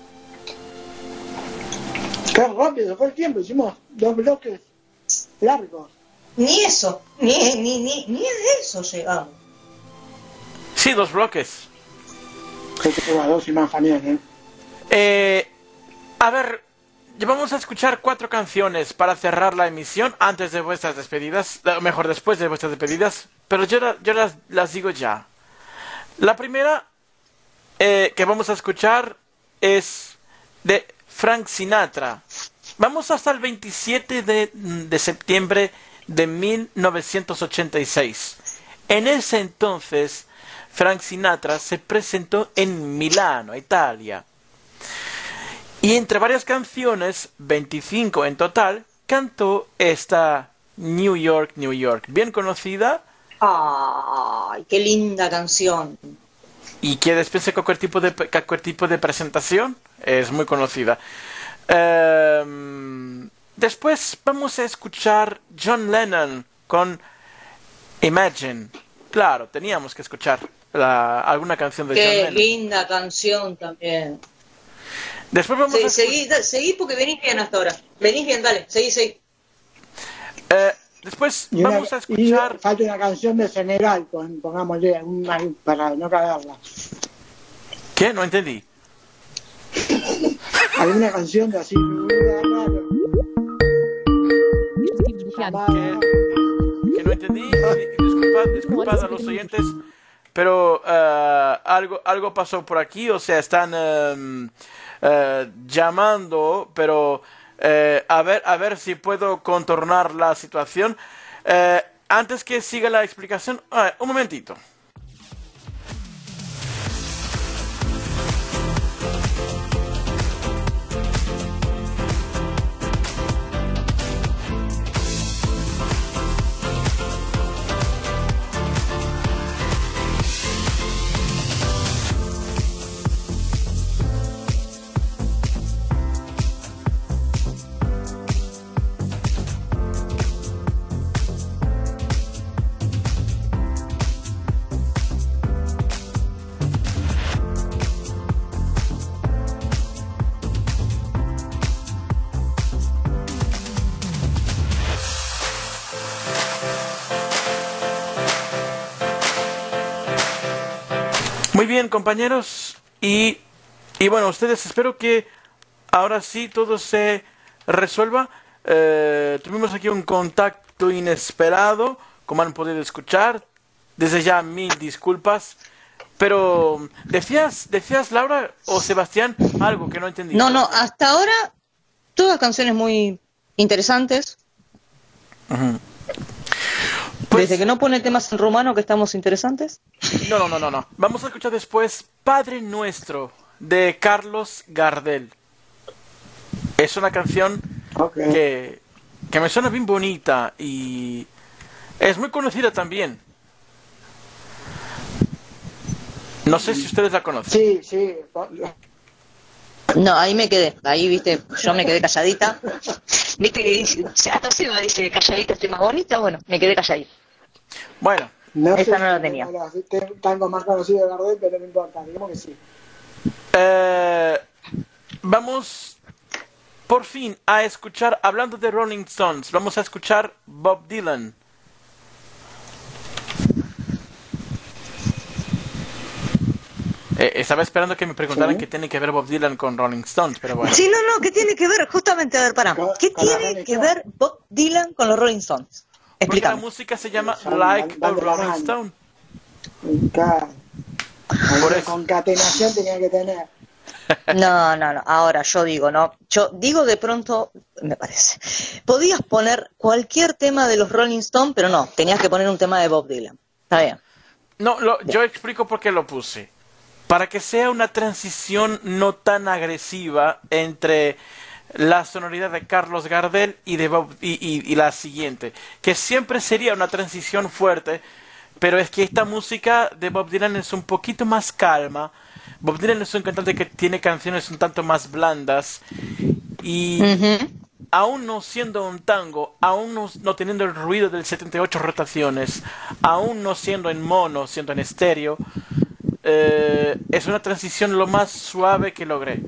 Qué rápido fue el tiempo. Hicimos 2 bloques largos. Ni eso, ni de eso llegamos. Sí, 2 bloques. Yo tengo a 2 y más también, ¿eh? A ver, vamos a escuchar 4 canciones para cerrar la emisión antes de vuestras despedidas, mejor después de vuestras despedidas, pero yo las digo ya. La primera que vamos a escuchar es de Frank Sinatra. Vamos hasta el 27 de septiembre de 1986. En ese entonces, Frank Sinatra se presentó en Milano, Italia. Y entre varias canciones, 25 en total, cantó esta New York, New York, bien conocida ¡Ay, qué linda canción! y que después de cualquier tipo de presentación es muy conocida. Después vamos a escuchar John Lennon con Imagine. Claro, teníamos que escuchar alguna canción de John Qué Lennon. linda canción también. Después vamos a Seguí porque venís bien hasta ahora. Venís bien, dale, seguí. Después Y vamos a y escuchar... falta una canción de Senegal, pongámosle, para no cagarla. ¿Qué? No entendí. Hay una canción de así, Que no entendí. Disculpad a los oyentes, pero algo pasó por aquí. O sea, están llamando, pero a ver si puedo contornar la situación. Antes que siga la explicación, un momentito. Muy bien, compañeros, y bueno, ustedes, espero que ahora sí todo se resuelva. Tuvimos aquí un contacto inesperado, como han podido escuchar. Desde ya, mil disculpas. Pero, ¿decías Laura o Sebastián algo que no entendí? No, hasta ahora todas canciones muy interesantes. Uh-huh. Pues, desde que no pone temas en rumano que estamos interesantes. No. Vamos a escuchar después Padre Nuestro de Carlos Gardel. Es una canción que me suena bien bonita y es muy conocida también. No sé si ustedes la conocen. Sí. No, ahí me quedé. Ahí, viste, yo me quedé calladita. Viste que dice, hasta Silva dice calladita estoy más bonita. Bueno, me quedé calladita. Bueno. Esa no la tenía. Tango más conocido de Gardel, pero no importa, digamos que sí. Vamos por fin a escuchar, hablando de Rolling Stones, vamos a escuchar Bob Dylan. Estaba esperando que me preguntaran qué tiene que ver Bob Dylan con Rolling Stones, pero bueno. Sí, no, ¿qué tiene que ver? Justamente, a ver, pará. ¿Qué tiene que ver Bob Dylan con los Rolling Stones? Porque la música se llama Like a Rolling Stone. Por eso. Concatenación tenía que tener. No. Ahora yo digo, ¿no? Yo digo de pronto, me parece. Podías poner cualquier tema de los Rolling Stones, pero no, tenías que poner un tema de Bob Dylan. Está bien. No, yo explico por qué lo puse. Para que sea una transición no tan agresiva entre la sonoridad de Carlos Gardel y de Bob y la siguiente, que siempre sería una transición fuerte, pero es que esta música de Bob Dylan es un poquito más calma. Bob Dylan es un cantante que tiene canciones un tanto más blandas y aún no siendo un tango, aún no teniendo el ruido del 78 rotaciones, aún no siendo en mono, siendo en estéreo, es una transición lo más suave que logré.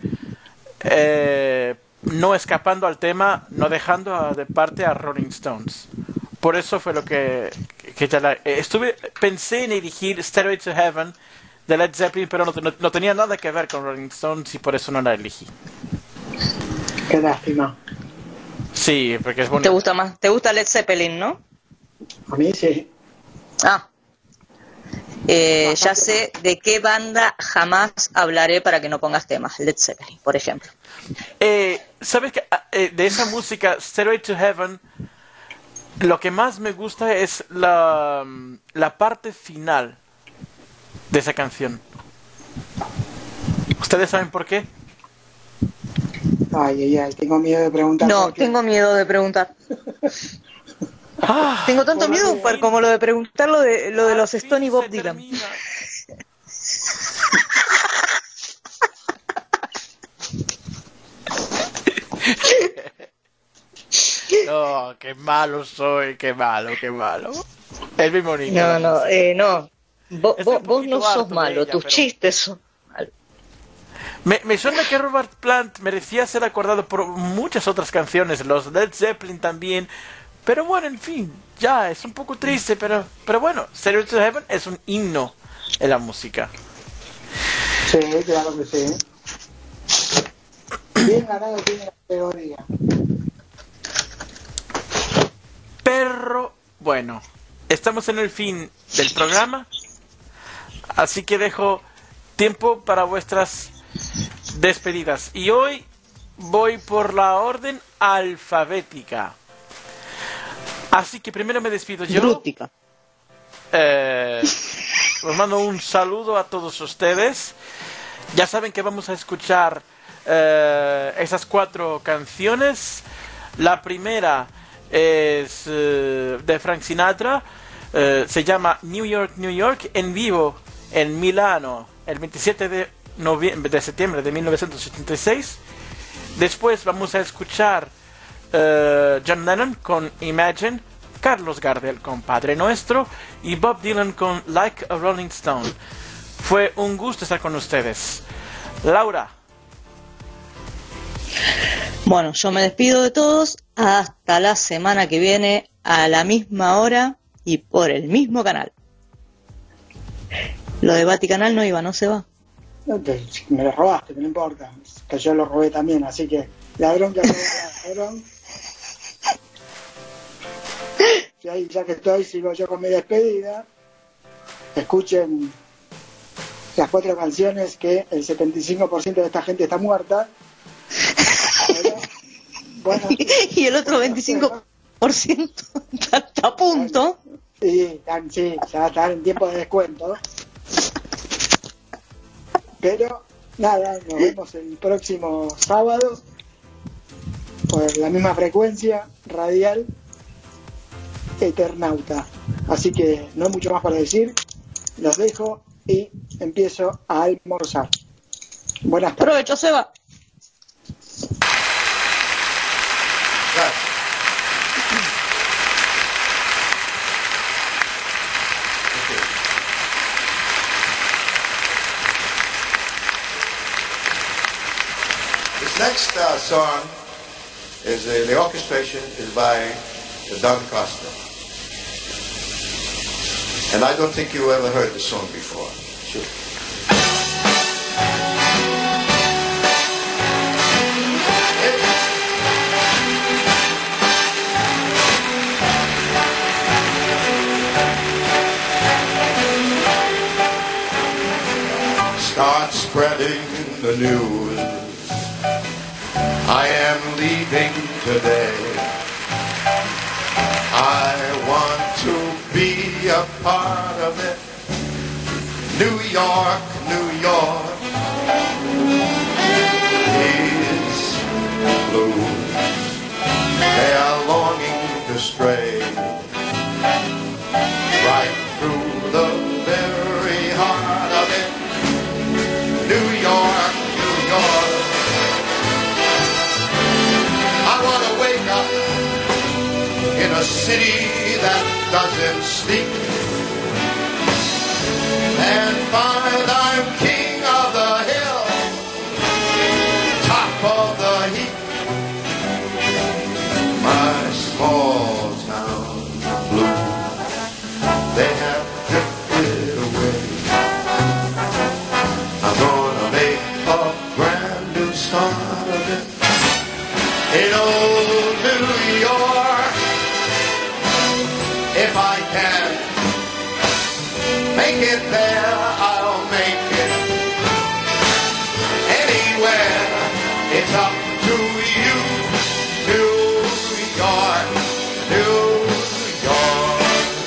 No escapando al tema, no dejando de parte a Rolling Stones. Por eso fue lo que pensé en elegir Stairway to Heaven de Led Zeppelin, pero no tenía nada que ver con Rolling Stones y por eso no la elegí. Qué lástima. Sí, porque es bonito. ¿Te gusta Led Zeppelin, no? A mí sí. Ya sé de qué banda jamás hablaré para que no pongas temas. Led Zeppelin, por ejemplo. ¿Sabes qué? De esa música, Stairway to Heaven, lo que más me gusta es la parte final de esa canción. ¿Ustedes saben por qué? Ay, tengo miedo de preguntar. No, tengo miedo de preguntar. Tengo tanto miedo como lo de preguntar lo de los Stone y Bob Dylan. No, qué malo soy, qué malo. Es muy bonito. No. Vos no sos malo, tus chistes son malos. Me suena que Robert Plant merecía ser acordado por muchas otras canciones, los Led Zeppelin también, Pero bueno, en fin, ya es un poco triste, pero bueno, Stairway to Heaven es un himno en la música. Sí, claro que sí. Bien ganado tiene la categoría. Pero bueno, estamos en el fin del programa, así que dejo tiempo para vuestras despedidas. Y hoy voy por la orden alfabética. Así que primero me despido yo. Brútica. Os mando un saludo a todos ustedes. Ya saben que vamos a escuchar esas 4 canciones. La primera es de Frank Sinatra. Se llama New York, New York, en vivo en Milano el 27 de septiembre de 1986. Después vamos a escuchar John Lennon con Imagine, Carlos Gardel con Padre Nuestro y Bob Dylan con Like a Rolling Stone. Fue un gusto estar con ustedes. Laura. Bueno, yo me despido de todos hasta la semana que viene a la misma hora y por el mismo canal. Lo de Vaticanal no iba, no se va. Me lo robaste, no importa. Que yo lo robé también, así que ladrón que robó ladrón. Y ahí, ya que estoy, sigo yo con mi despedida. Escuchen las 4 canciones que el 75% de esta gente está muerta. Pero, bueno, y el otro 25% está a punto. Sí, ya están en tiempo de descuento. Pero nada, nos vemos el próximo sábado por la misma frecuencia radial Eternauta. Así que no hay mucho más para decir. Los dejo y empiezo a almorzar. Buenas tardes. Provecho, Seba. This next song is the orchestration is by Don Costa, and I don't think you ever heard the song before. Sure. Start spreading the news. I am leaving today. I want to be a part of it. New York, New York is blue. They are longing to stray right through the very heart of it. New York, New York. I want to wake up in a city that doesn't sleep and find I'm king of the hill, top of the heap. My small town blues, they have drifted away. I'm gonna make a brand new start of it in old New York. If I can make it there, I'll make it anywhere. It's up to you, New York, New York.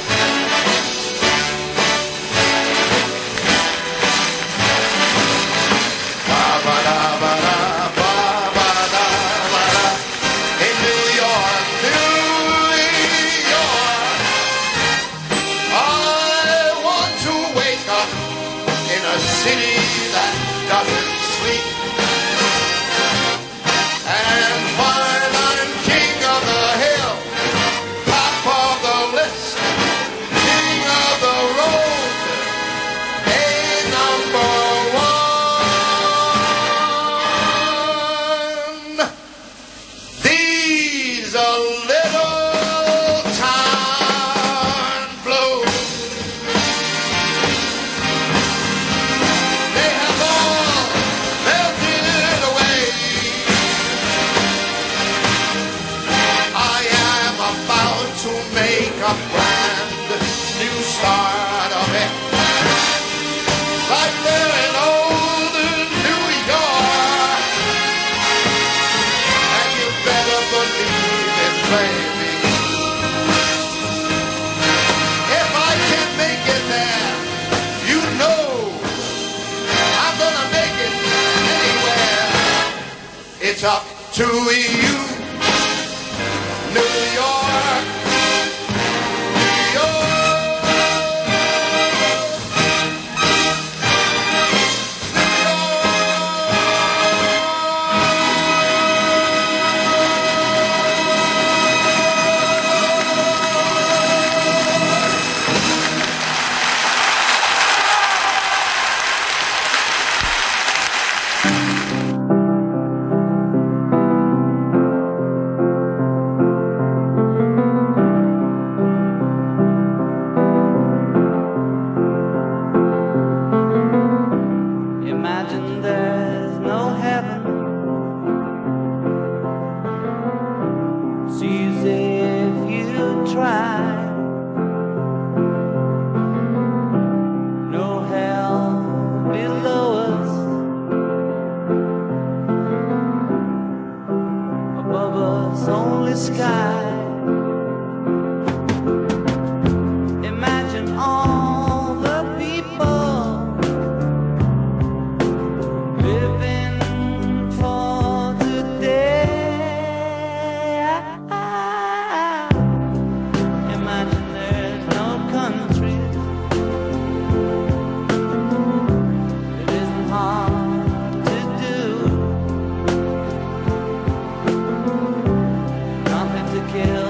Ba-ba-da-ba-da, ba-ba-da-ba-da. In New York, New York, I want to wake up in a city that doesn't sleep and find I'm king of the hill, top of the list, king of the road, a number one. These are little don't leave it flaming. If I can make it there, you know I'm gonna make it anywhere. It's up to you, New York, New York. Imagine there's no heaven. It's easy if you try. No hell below us. Above us only sky. Imagine all the people living for today. Imagine there's no country. It isn't hard to do. Nothing to kill.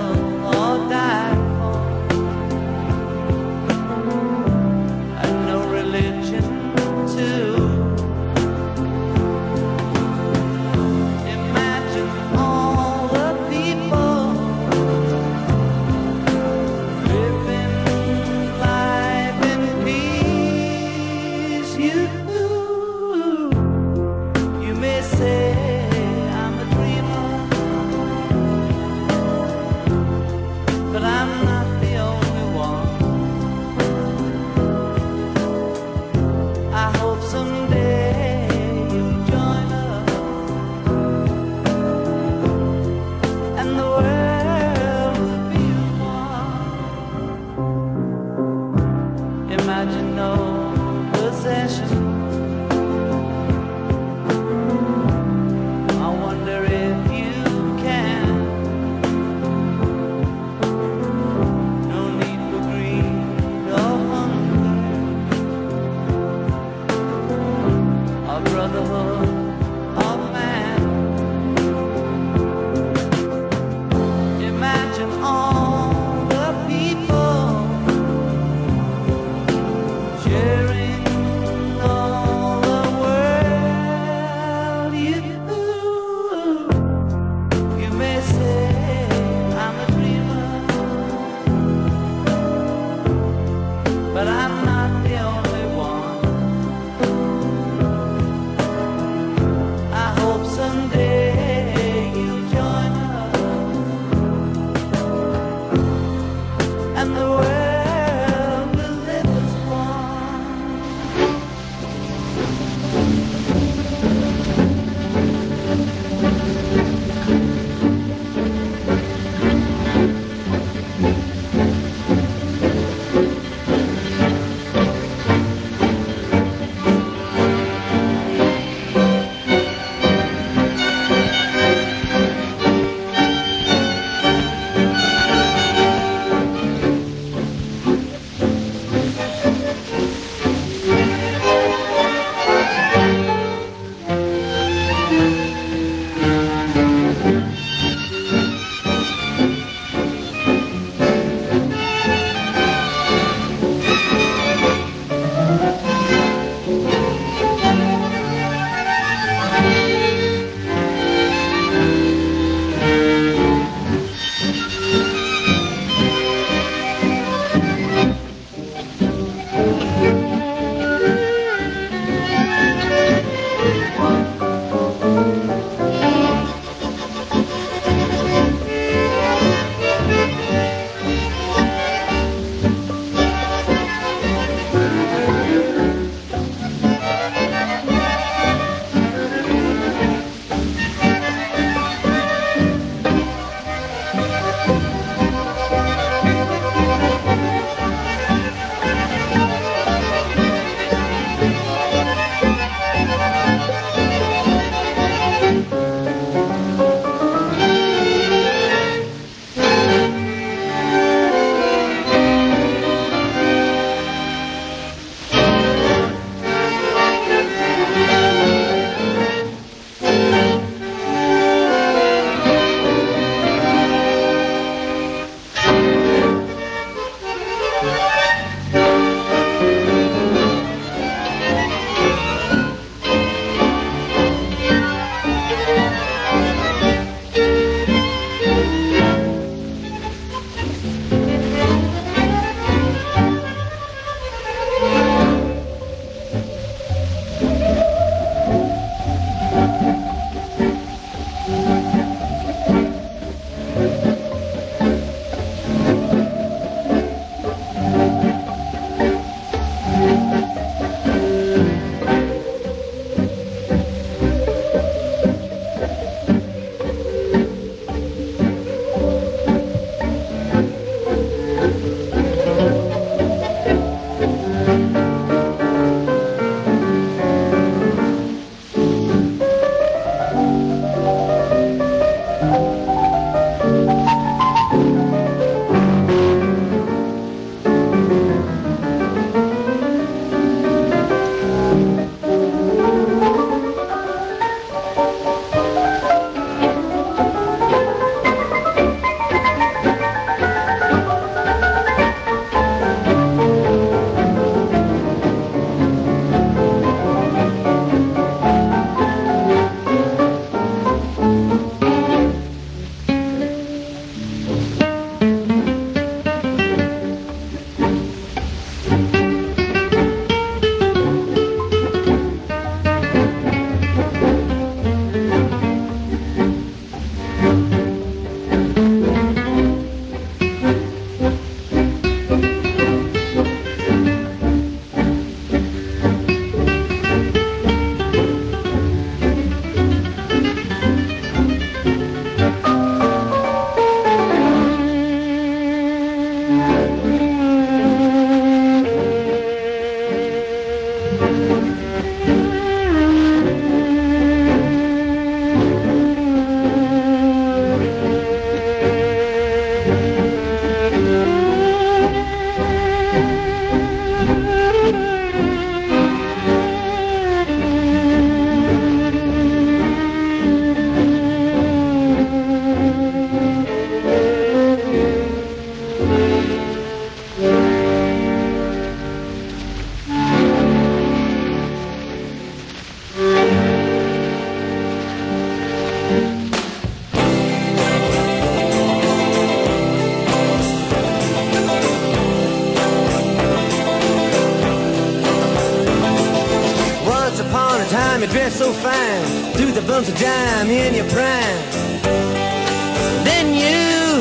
dress so fine, threw the bumps of dime in your prime. Then you,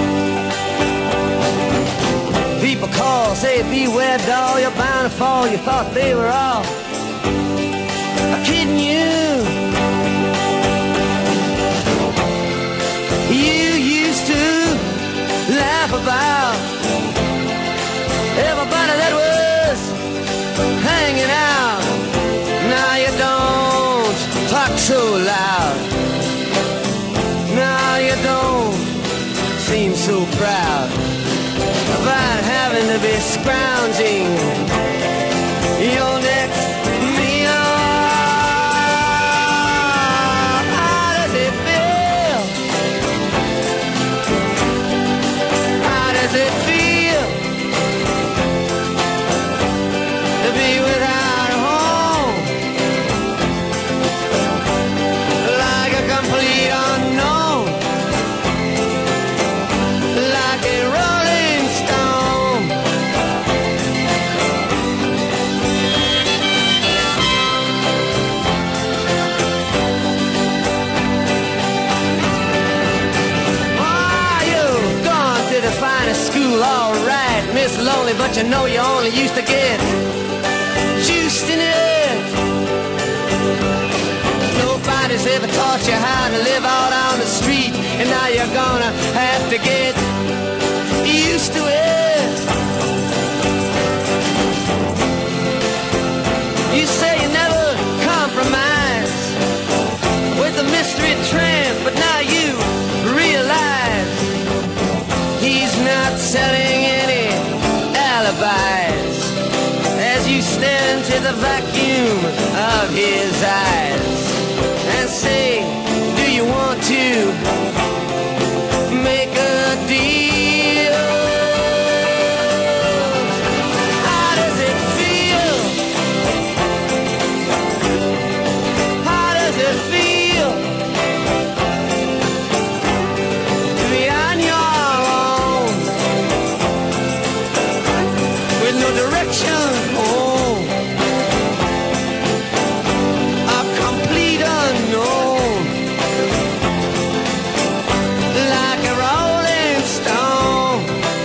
people call, say beware doll, you're bound to fall. You thought they were all kidding you. You used to laugh about everybody that was hanging out. Now you don't talk so loud. Now you don't seem so proud about having to be scrounging your next meal. How does it feel? How does it feel to be without a home? Like a complete unknown, like a rolling stone. Oh, you've gone to the finest school, all right, Miss Lonely, but you know you only used to get juiced in it. Nobody's ever taught you how to live out on the street, and now you're gonna have to get used to it. You say you never compromise with the mystery tramp, but now you realize he's not selling any alibis as you stare into the vacuum of his eyes and say, do you want to make a deal? How does it feel? How does it feel to be on your own with no direction home? A complete unknown, like a rolling stone.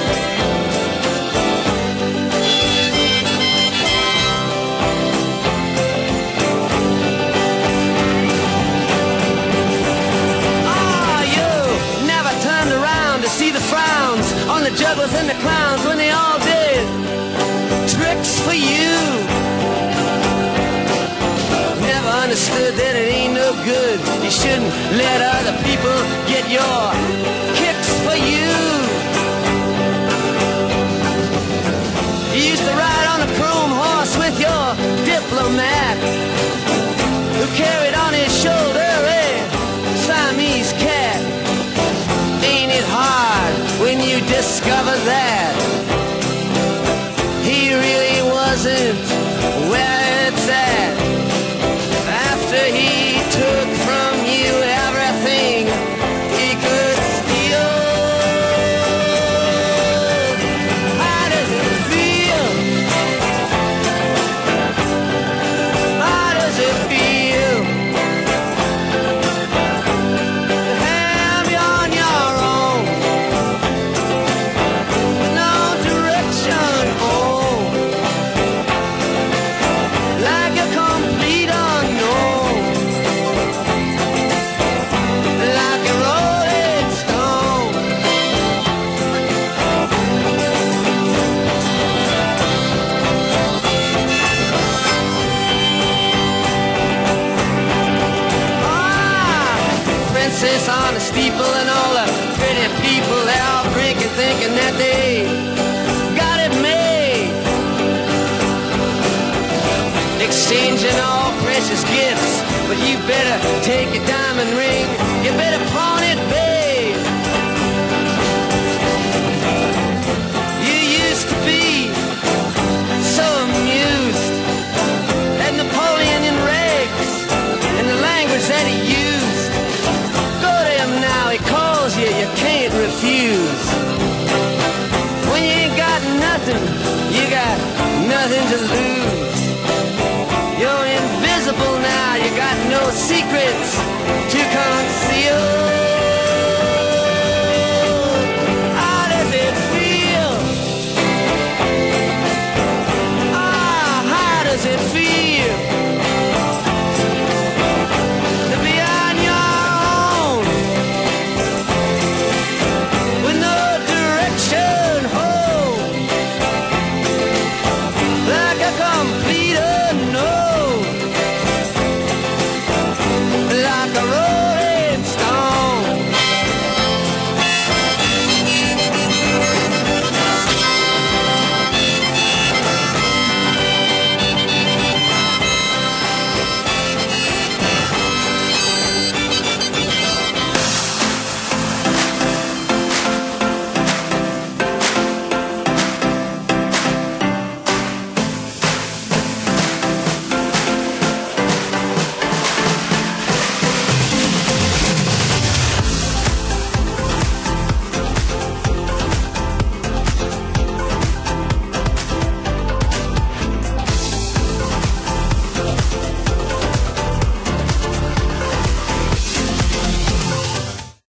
Oh, you never turned around to see the frowns on the jugglers and the clowns when they all did tricks for you. Never understood that it ain't no good. You shouldn't let other people get your kicks for you. You used to ride on a chrome horse with your diplomat, who carried on his shoulder a Siamese cat. Ain't it hard when you discover that he really wasn't where it's at? After he took from you everything he could steal. How does it feel? How does it feel to have you on your own, with no direction home, like a complete unknown, like a rolling stone? Ah, princess on the steeple and all the pretty people, they're all drinking, thinking that they got it made, exchanging all precious gifts. But you better take your diamond ring